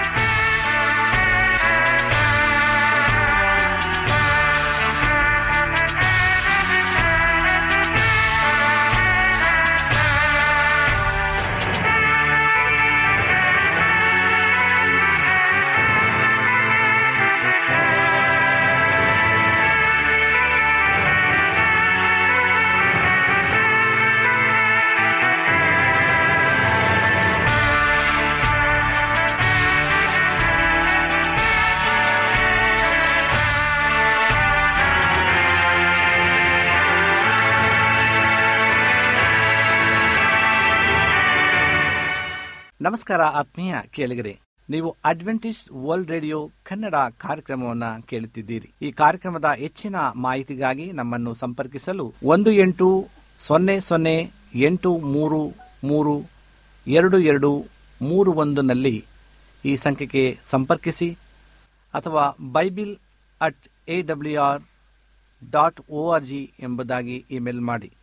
ನಮಸ್ಕಾರ ಆತ್ಮೀಯ ಕೇಳಿಗರೆ, ನೀವು ಅಡ್ವೆಂಟಿಸ್ಟ್ ವರ್ಲ್ಡ್ ರೇಡಿಯೋ ಕನ್ನಡ ಕಾರ್ಯಕ್ರಮವನ್ನು ಕೇಳುತ್ತಿದ್ದೀರಿ. ಈ ಕಾರ್ಯಕ್ರಮದ ಹೆಚ್ಚಿನ ಮಾಹಿತಿಗಾಗಿ ನಮ್ಮನ್ನು ಸಂಪರ್ಕಿಸಲು ಒಂದು ಎಂಟು ಸೊನ್ನೆ ಸೊನ್ನೆ ಎಂಟು ಮೂರು ಮೂರು ಎರಡು ಎರಡು ಮೂರು ಒಂದನಲ್ಲಿ ಈ ಸಂಖ್ಯೆಗೆ ಸಂಪರ್ಕಿಸಿ ಅಥವಾ Bible at A W R dot O R G ಎಂಬುದಾಗಿ ಇಮೇಲ್ ಮಾಡಿ.